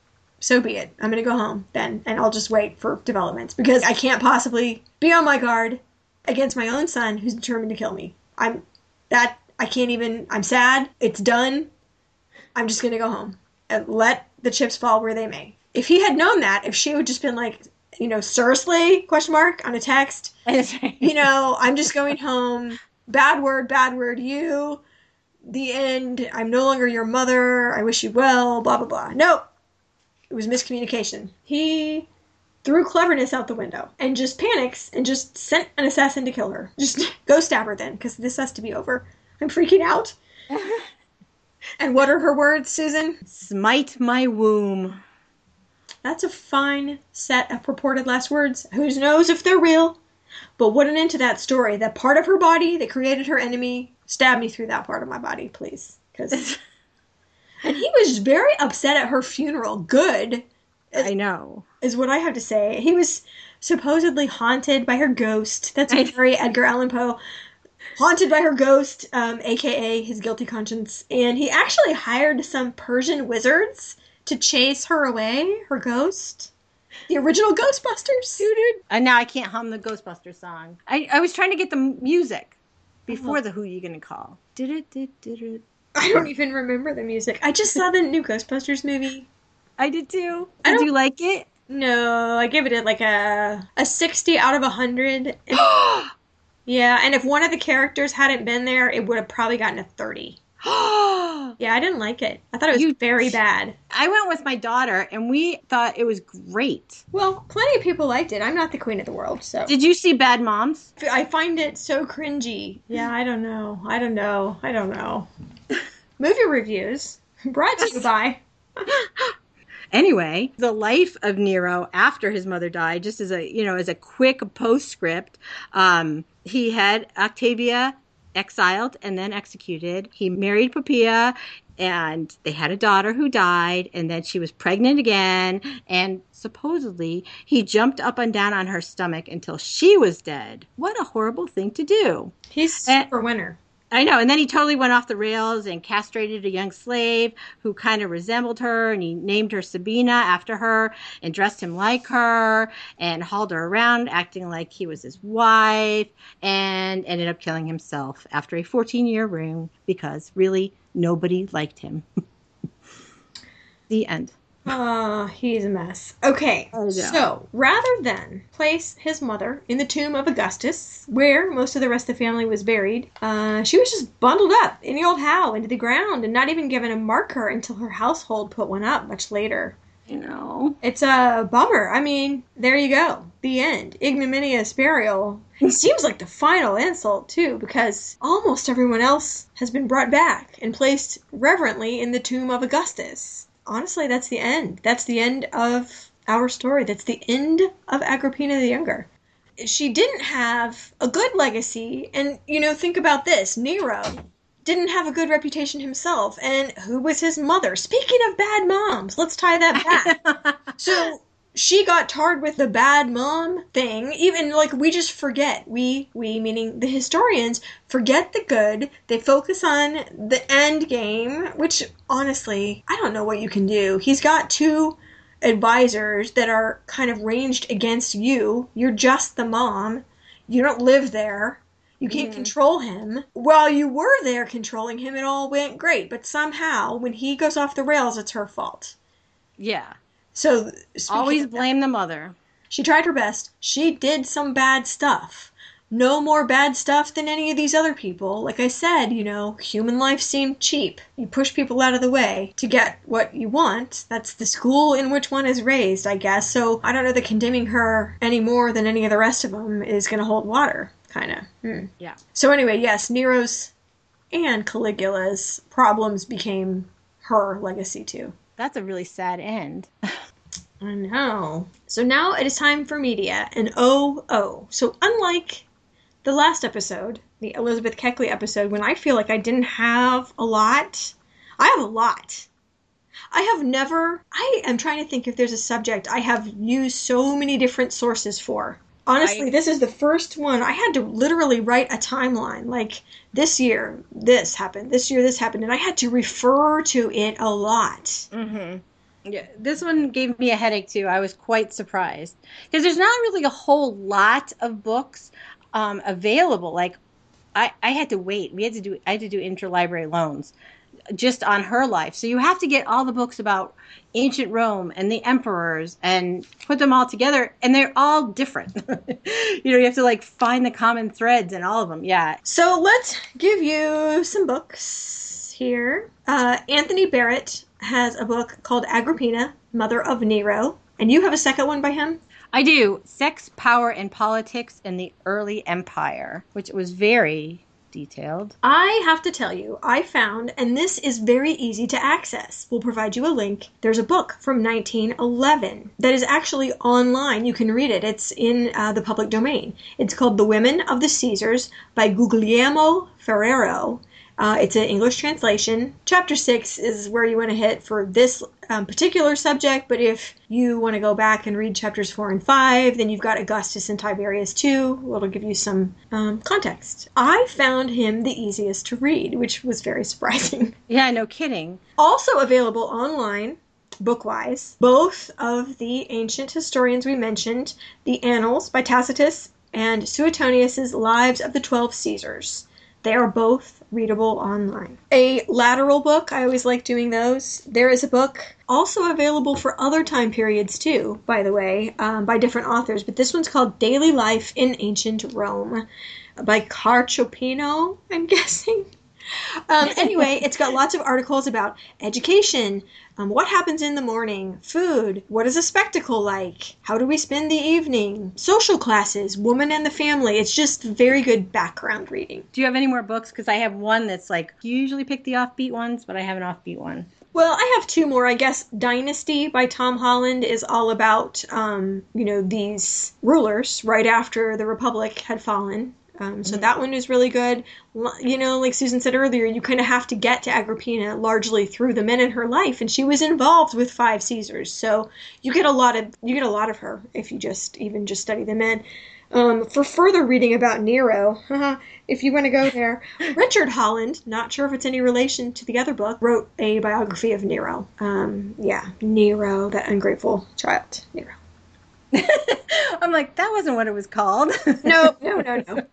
so be it. I'm going to go home then, and I'll just wait for developments. Because I can't possibly be on my guard against my own son who's determined to kill me. I'm, that, I can't even, I'm sad. It's done. I'm just going to go home and let the chips fall where they may. If he had known that, if she would just been like, you know, seriously, question mark, on a text, you know, I'm just going home, bad word, bad word, you, the end, I'm no longer your mother, I wish you well, blah, blah, blah. Nope. It was miscommunication. He threw cleverness out the window and just panics and just sent an assassin to kill her. Just go stab her then, because this has to be over. I'm freaking out. And what are her words, Susan? Smite my womb. That's a fine set of purported last words. Who knows if they're real? But what an end to that story. That part of her body that created her enemy, stab me through that part of my body, please. Because, and he was very upset at her funeral. Good. I know. Is what I have to say. He was supposedly haunted by her ghost. That's very Edgar Allan Poe. Haunted by her ghost, um, a k a his guilty conscience. And he actually hired some Persian wizards to chase her away, her ghost. The original Ghostbusters. And now I can't hum the Ghostbusters song. I, I was trying to get the music before oh. the Who You Gonna Call. Did it, did, did it. I don't even remember the music. I just saw the new Ghostbusters movie. I did too. Did you like it? No, I gave it like a a sixty out of one hundred. Yeah, and if one of the characters hadn't been there, it would have probably gotten a thirty. Yeah, I didn't like it. I thought it was you, very bad. I went with my daughter, and we thought it was great. Well, plenty of people liked it. I'm not the queen of the world, so. Did you see Bad Moms? I find it so cringy. Yeah, I don't know. I don't know. I don't know. Movie reviews brought to you by... Anyway, the life of Nero after his mother died, just as a, you know, as a quick postscript, um, he had Octavia exiled and then executed. He married Poppaea, and they had a daughter who died, and then she was pregnant again, and supposedly he jumped up and down on her stomach until she was dead. What a horrible thing to do. He's super and, winner. I know. And then he totally went off the rails and castrated a young slave who kind of resembled her, and he named her Sabina after her and dressed him like her and hauled her around acting like he was his wife, and ended up killing himself after a fourteen-year reign because really nobody liked him. The end. Ah, uh, he's a mess. Okay, so rather than place his mother in the tomb of Augustus, where most of the rest of the family was buried, uh, she was just bundled up in the old How into the ground and not even given a marker until her household put one up much later. You know. It's a bummer. I mean, there you go. The end. Ignominious burial. It seems like the final insult, too, because almost everyone else has been brought back and placed reverently in the tomb of Augustus. Honestly, that's the end. That's the end of our story. That's the end of Agrippina the Younger. She didn't have a good legacy. And, you know, think about this. Nero didn't have a good reputation himself. And who was his mother? Speaking of bad moms, let's tie that back. So she got tarred with the bad mom thing. Even, like, we just forget. We, we meaning the historians, forget the good. They focus on the end game, which, honestly, I don't know what you can do. He's got two advisors that are kind of ranged against you. You're just the mom. You don't live there. You can't mm. control him. While you were there controlling him, it all went great. But somehow, when he goes off the rails, it's her fault. Yeah. So always blame the mother. She tried her best. She did some bad stuff. No more bad stuff than any of these other people. Like I said, you know, human life seemed cheap. You push people out of the way to get what you want. That's the school in which one is raised, I guess. So I don't know that condemning her any more than any of the rest of them is going to hold water, kind of. Hmm. Yeah. So anyway, yes, Nero's and Caligula's problems became her legacy too. That's a really sad end. I know. So now it is time for media, and oh, oh. So unlike the last episode, the Elizabeth Keckley episode, when I feel like I didn't have a lot, I have a lot. I have never, I am trying to think if there's a subject I have used so many different sources for. Honestly, I, this is the first one. I had to literally write a timeline. Like, this year, this happened. This year, this happened. And I had to refer to it a lot. Mm-hmm. Yeah, this one gave me a headache, too. I was quite surprised. Because there's not really a whole lot of books um, available. Like, I, I had to wait. We had to do, I had to do interlibrary loans just on her life. So you have to get all the books about ancient Rome and the emperors and put them all together, and they're all different. You know, you have to like find the common threads in all of them. Yeah. So let's give you some books here. Uh, Anthony Barrett has a book called Agrippina, Mother of Nero, and you have a second one by him? I do. Sex, Power, and Politics in the Early Empire, which was very detailed. I have to tell you, I found, and this is very easy to access. We'll provide you a link. There's a book from nineteen eleven that is actually online. You can read it. It's in uh, the public domain. It's called The Women of the Caesars by Guglielmo Ferrero. Uh, it's an English translation. Chapter six is where you want to hit for this um, particular subject, but if you want to go back and read chapters four and five, then you've got Augustus and Tiberius too. It'll give you some um, context. I found him the easiest to read, which was very surprising. Yeah, no kidding. Also available online, book-wise, both of the ancient historians we mentioned, the Annals by Tacitus and Suetonius's Lives of the Twelve Caesars. They are both readable online. A lateral book, I always like doing those. There is a book also available for other time periods too, by the way, um, by different authors, but this one's called Daily Life in Ancient Rome by Carciopino, I'm guessing. Um, anyway, it's got lots of articles about education, um, what happens in the morning, food, what is a spectacle like, how do we spend the evening, social classes, woman and the family. It's just very good background reading. Do you have any more books? Because I have one that's like, you usually pick the offbeat ones, but I have an offbeat one. Well, I have two more. I guess Dynasty by Tom Holland is all about, um, you know, these rulers right after the Republic had fallen. Um, so mm-hmm. that one is really good. You know, like Susan said earlier, you kind of have to get to Agrippina largely through the men in her life, and she was involved with five Caesars. So you get a lot of you get a lot of her if you just even just study the men. Um, for further reading about Nero, if you want to go there, Richard Holland, not sure if it's any relation to the other book, wrote a biography of Nero. Um, yeah, Nero, that ungrateful child, Nero. I'm like, that wasn't what it was called. No, no, no, no.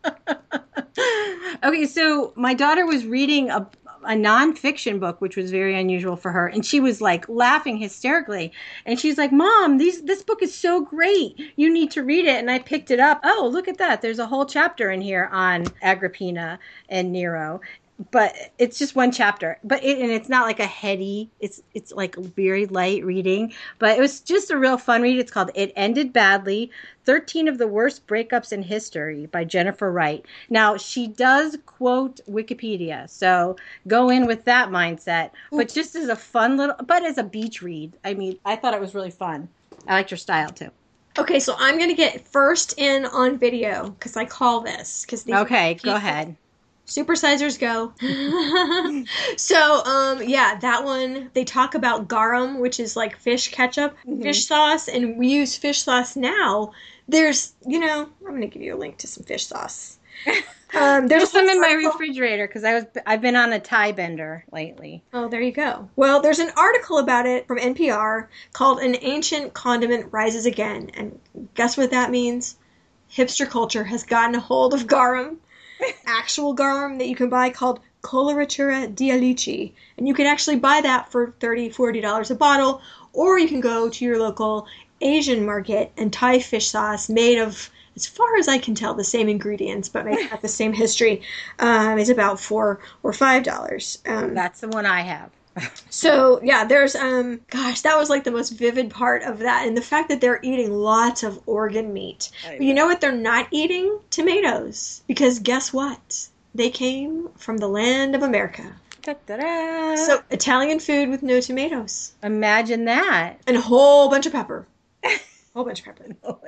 Okay, so my daughter was reading a, a nonfiction book, which was very unusual for her, and she was like laughing hysterically. And she's like, Mom, these this book is so great. You need to read it. And I picked it up. Oh, look at that. There's a whole chapter in here on Agrippina and Nero. But it's just one chapter, but it, and it's not like a heady, it's it's like very light reading, but it was just a real fun read. It's called It Ended Badly, thirteen of the Worst Breakups in History by Jennifer Wright. Now, she does quote Wikipedia, so go in with that mindset, but just as a fun little, but as a beach read. I mean, I thought it was really fun. I liked your style too. Okay, so I'm going to get first in on video, because I call this. Cause these okay, go ahead. Supersizers go. So, um, yeah, that one, they talk about garum, which is like fish ketchup, mm-hmm. fish sauce, and we use fish sauce now. There's, you know, I'm going to give you a link to some fish sauce. Um, there's, there's some in my refrigerator because I was I've been on a Thai bender lately. Oh, there you go. Well, there's an article about it from N P R called An Ancient Condiment Rises Again. And guess what that means? Hipster culture has gotten a hold of garum. Actual garum that you can buy called Coloratura di Alici. And you can actually buy that for thirty dollars, forty dollars a bottle, or you can go to your local Asian market and Thai fish sauce made of, as far as I can tell, the same ingredients, but maybe not the same history, um, is about four or five dollars. Um, That's the one I have. So, yeah, there's, um, gosh, that was like the most vivid part of that. And the fact that they're eating lots of organ meat. But you know what they're not eating? Tomatoes. Because guess what? They came from the land of America. Da-da-da. So, Italian food with no tomatoes. Imagine that. And a whole bunch of pepper. A whole bunch of pepper.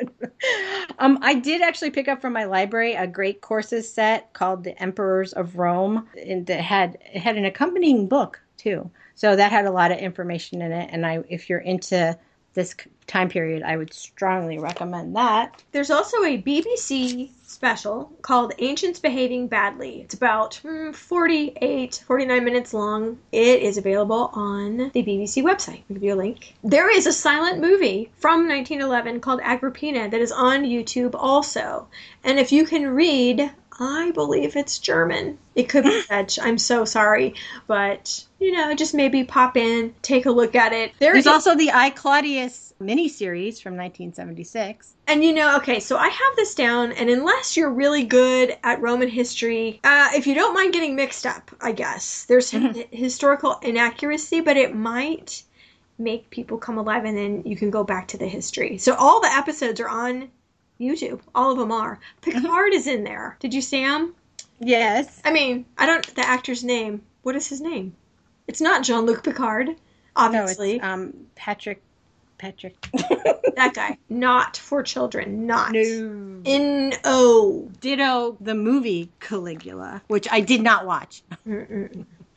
um, I did actually pick up from my library a great courses set called The Emperors of Rome. And that had, it had an accompanying book, too. So that had a lot of information in it, and I, if you're into this time period, I would strongly recommend that. There's also a B B C special called Ancients Behaving Badly. It's about mm, forty-eight, forty-nine minutes long. It is available on the B B C website. I'll give you a link. There is a silent movie from nineteen eleven called Agrippina that is on YouTube also. And if you can read, I believe it's German. It could be Dutch. I'm so sorry. But, you know, just maybe pop in, take a look at it. There There's is also the I, Claudius miniseries from nineteen seventy-six. And, you know, okay, so I have this down, and unless you're really good at Roman history, uh, if you don't mind getting mixed up, I guess, there's mm-hmm. historical inaccuracy, but it might make people come alive, and then you can go back to the history. So all the episodes are on YouTube. All of them are. Picard is in there. Did you see him? Yes. I mean, I don't, the actor's name. What is his name? It's not Jean-Luc Picard, obviously. No, it's um, Patrick, Patrick. That guy. Not for children. Not. No. N O. Ditto the movie Caligula, which I did not watch. Mm-mm.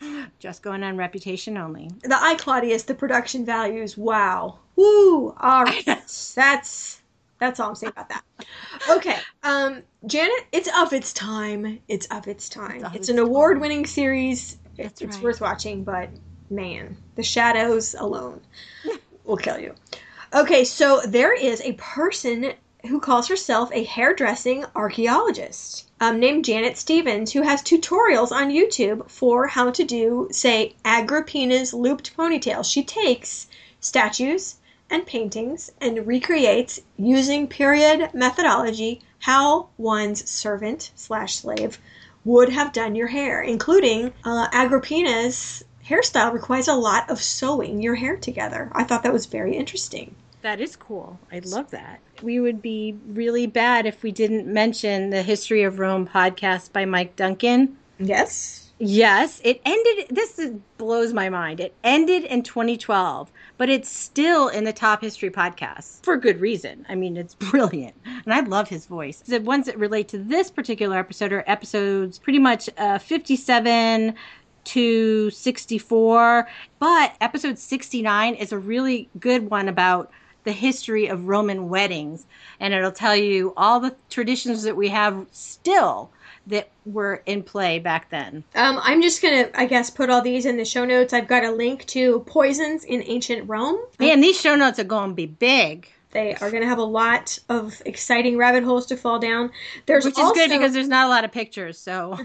Just going on reputation only. The I, Claudius, the production values, wow. Woo! All right. That's that's all I'm saying about that. Okay. Um, Janet, it's of its time. It's of its time. It's, it's an award-winning series. It's, it's right. worth watching, but man, the shadows alone will kill you. Okay, so there is a person who calls herself a hairdressing archaeologist um, named Janet Stevens, who has tutorials on YouTube for how to do, say, Agrippina's looped ponytail. She takes statues and paintings and recreates, using period methodology, how one's servant slash slave would have done your hair, including uh, Agrippina's hairstyle requires a lot of sewing your hair together. I thought that was very interesting. That is cool. I love that. We would be really bad if we didn't mention the History of Rome podcast by Mike Duncan. Yes. Yes. It ended, this is, blows my mind. It ended in twenty twelve, but it's still in the top history podcasts for good reason. I mean, it's brilliant. And I love his voice. The ones that relate to this particular episode are episodes pretty much uh, fifty-seven to sixty-four. But episode sixty-nine is a really good one about the history of Roman weddings, and it'll tell you all the traditions that we have still that were in play back then. Um, I'm just going to, I guess, put all these in the show notes. I've got a link to Poisons in Ancient Rome. Man, these show notes are going to be big. They are going to have a lot of exciting rabbit holes to fall down. There's Which is also, good because there's not a lot of pictures, so.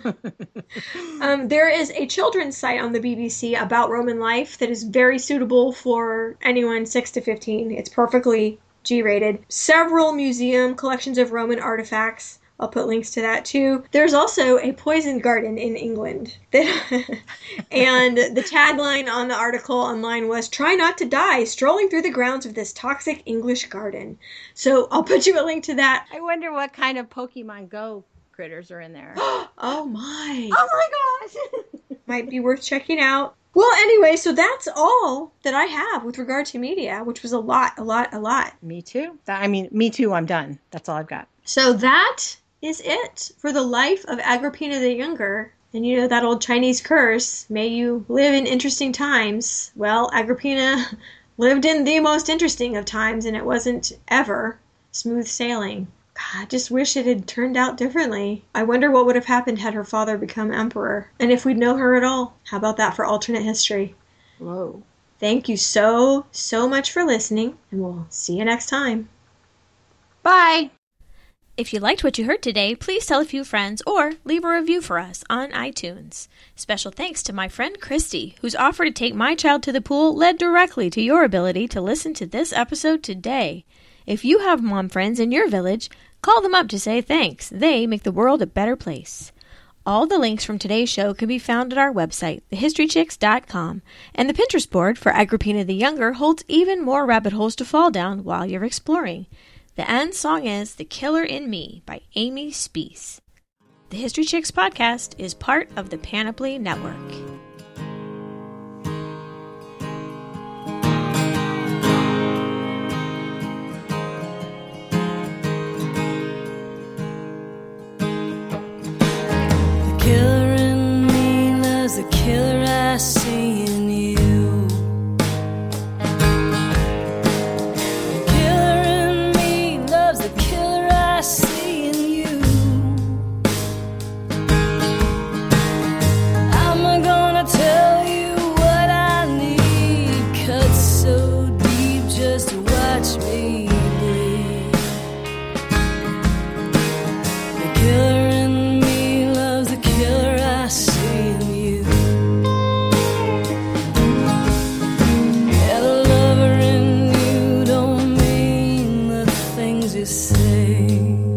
um, there is a children's site on the B B C about Roman life that is very suitable for anyone six to fifteen. It's perfectly G-rated. Several museum collections of Roman artifacts. I'll put links to that too. There's also a poison garden in England. And the tagline on the article online was, "Try not to die strolling through the grounds of this toxic English garden." So I'll put you a link to that. I wonder what kind of Pokemon Go critters are in there. Oh my. Oh my gosh. Might be worth checking out. Well, anyway, so that's all that I have with regard to media, which was a lot, a lot, a lot. Me too. I mean, me too. I'm done. That's all I've got. So that is it for the life of Agrippina the Younger. And you know that old Chinese curse, may you live in interesting times. Well, Agrippina lived in the most interesting of times, and it wasn't ever smooth sailing. God, I just wish it had turned out differently. I wonder what would have happened had her father become emperor, and if we'd know her at all. How about that for alternate history? Whoa. Thank you so, so much for listening, and we'll see you next time. Bye. If you liked what you heard today, please tell a few friends or leave a review for us on iTunes. Special thanks to my friend Christy, whose offer to take my child to the pool led directly to your ability to listen to this episode today. If you have mom friends in your village, call them up to say thanks. They make the world a better place. All the links from today's show can be found at our website, the history chicks dot com, and the Pinterest board for Agrippina the Younger holds even more rabbit holes to fall down while you're exploring. The end song is The Killer in Me by Amy Speece. The History Chicks podcast is part of the Panoply Network. The killer in me loves the killer I see in you. I see in you. I'm gonna tell you what I need, cut so deep just to watch me bleed. The killer in me loves the killer I see in you. Yeah, the lover in you don't mean the things you say.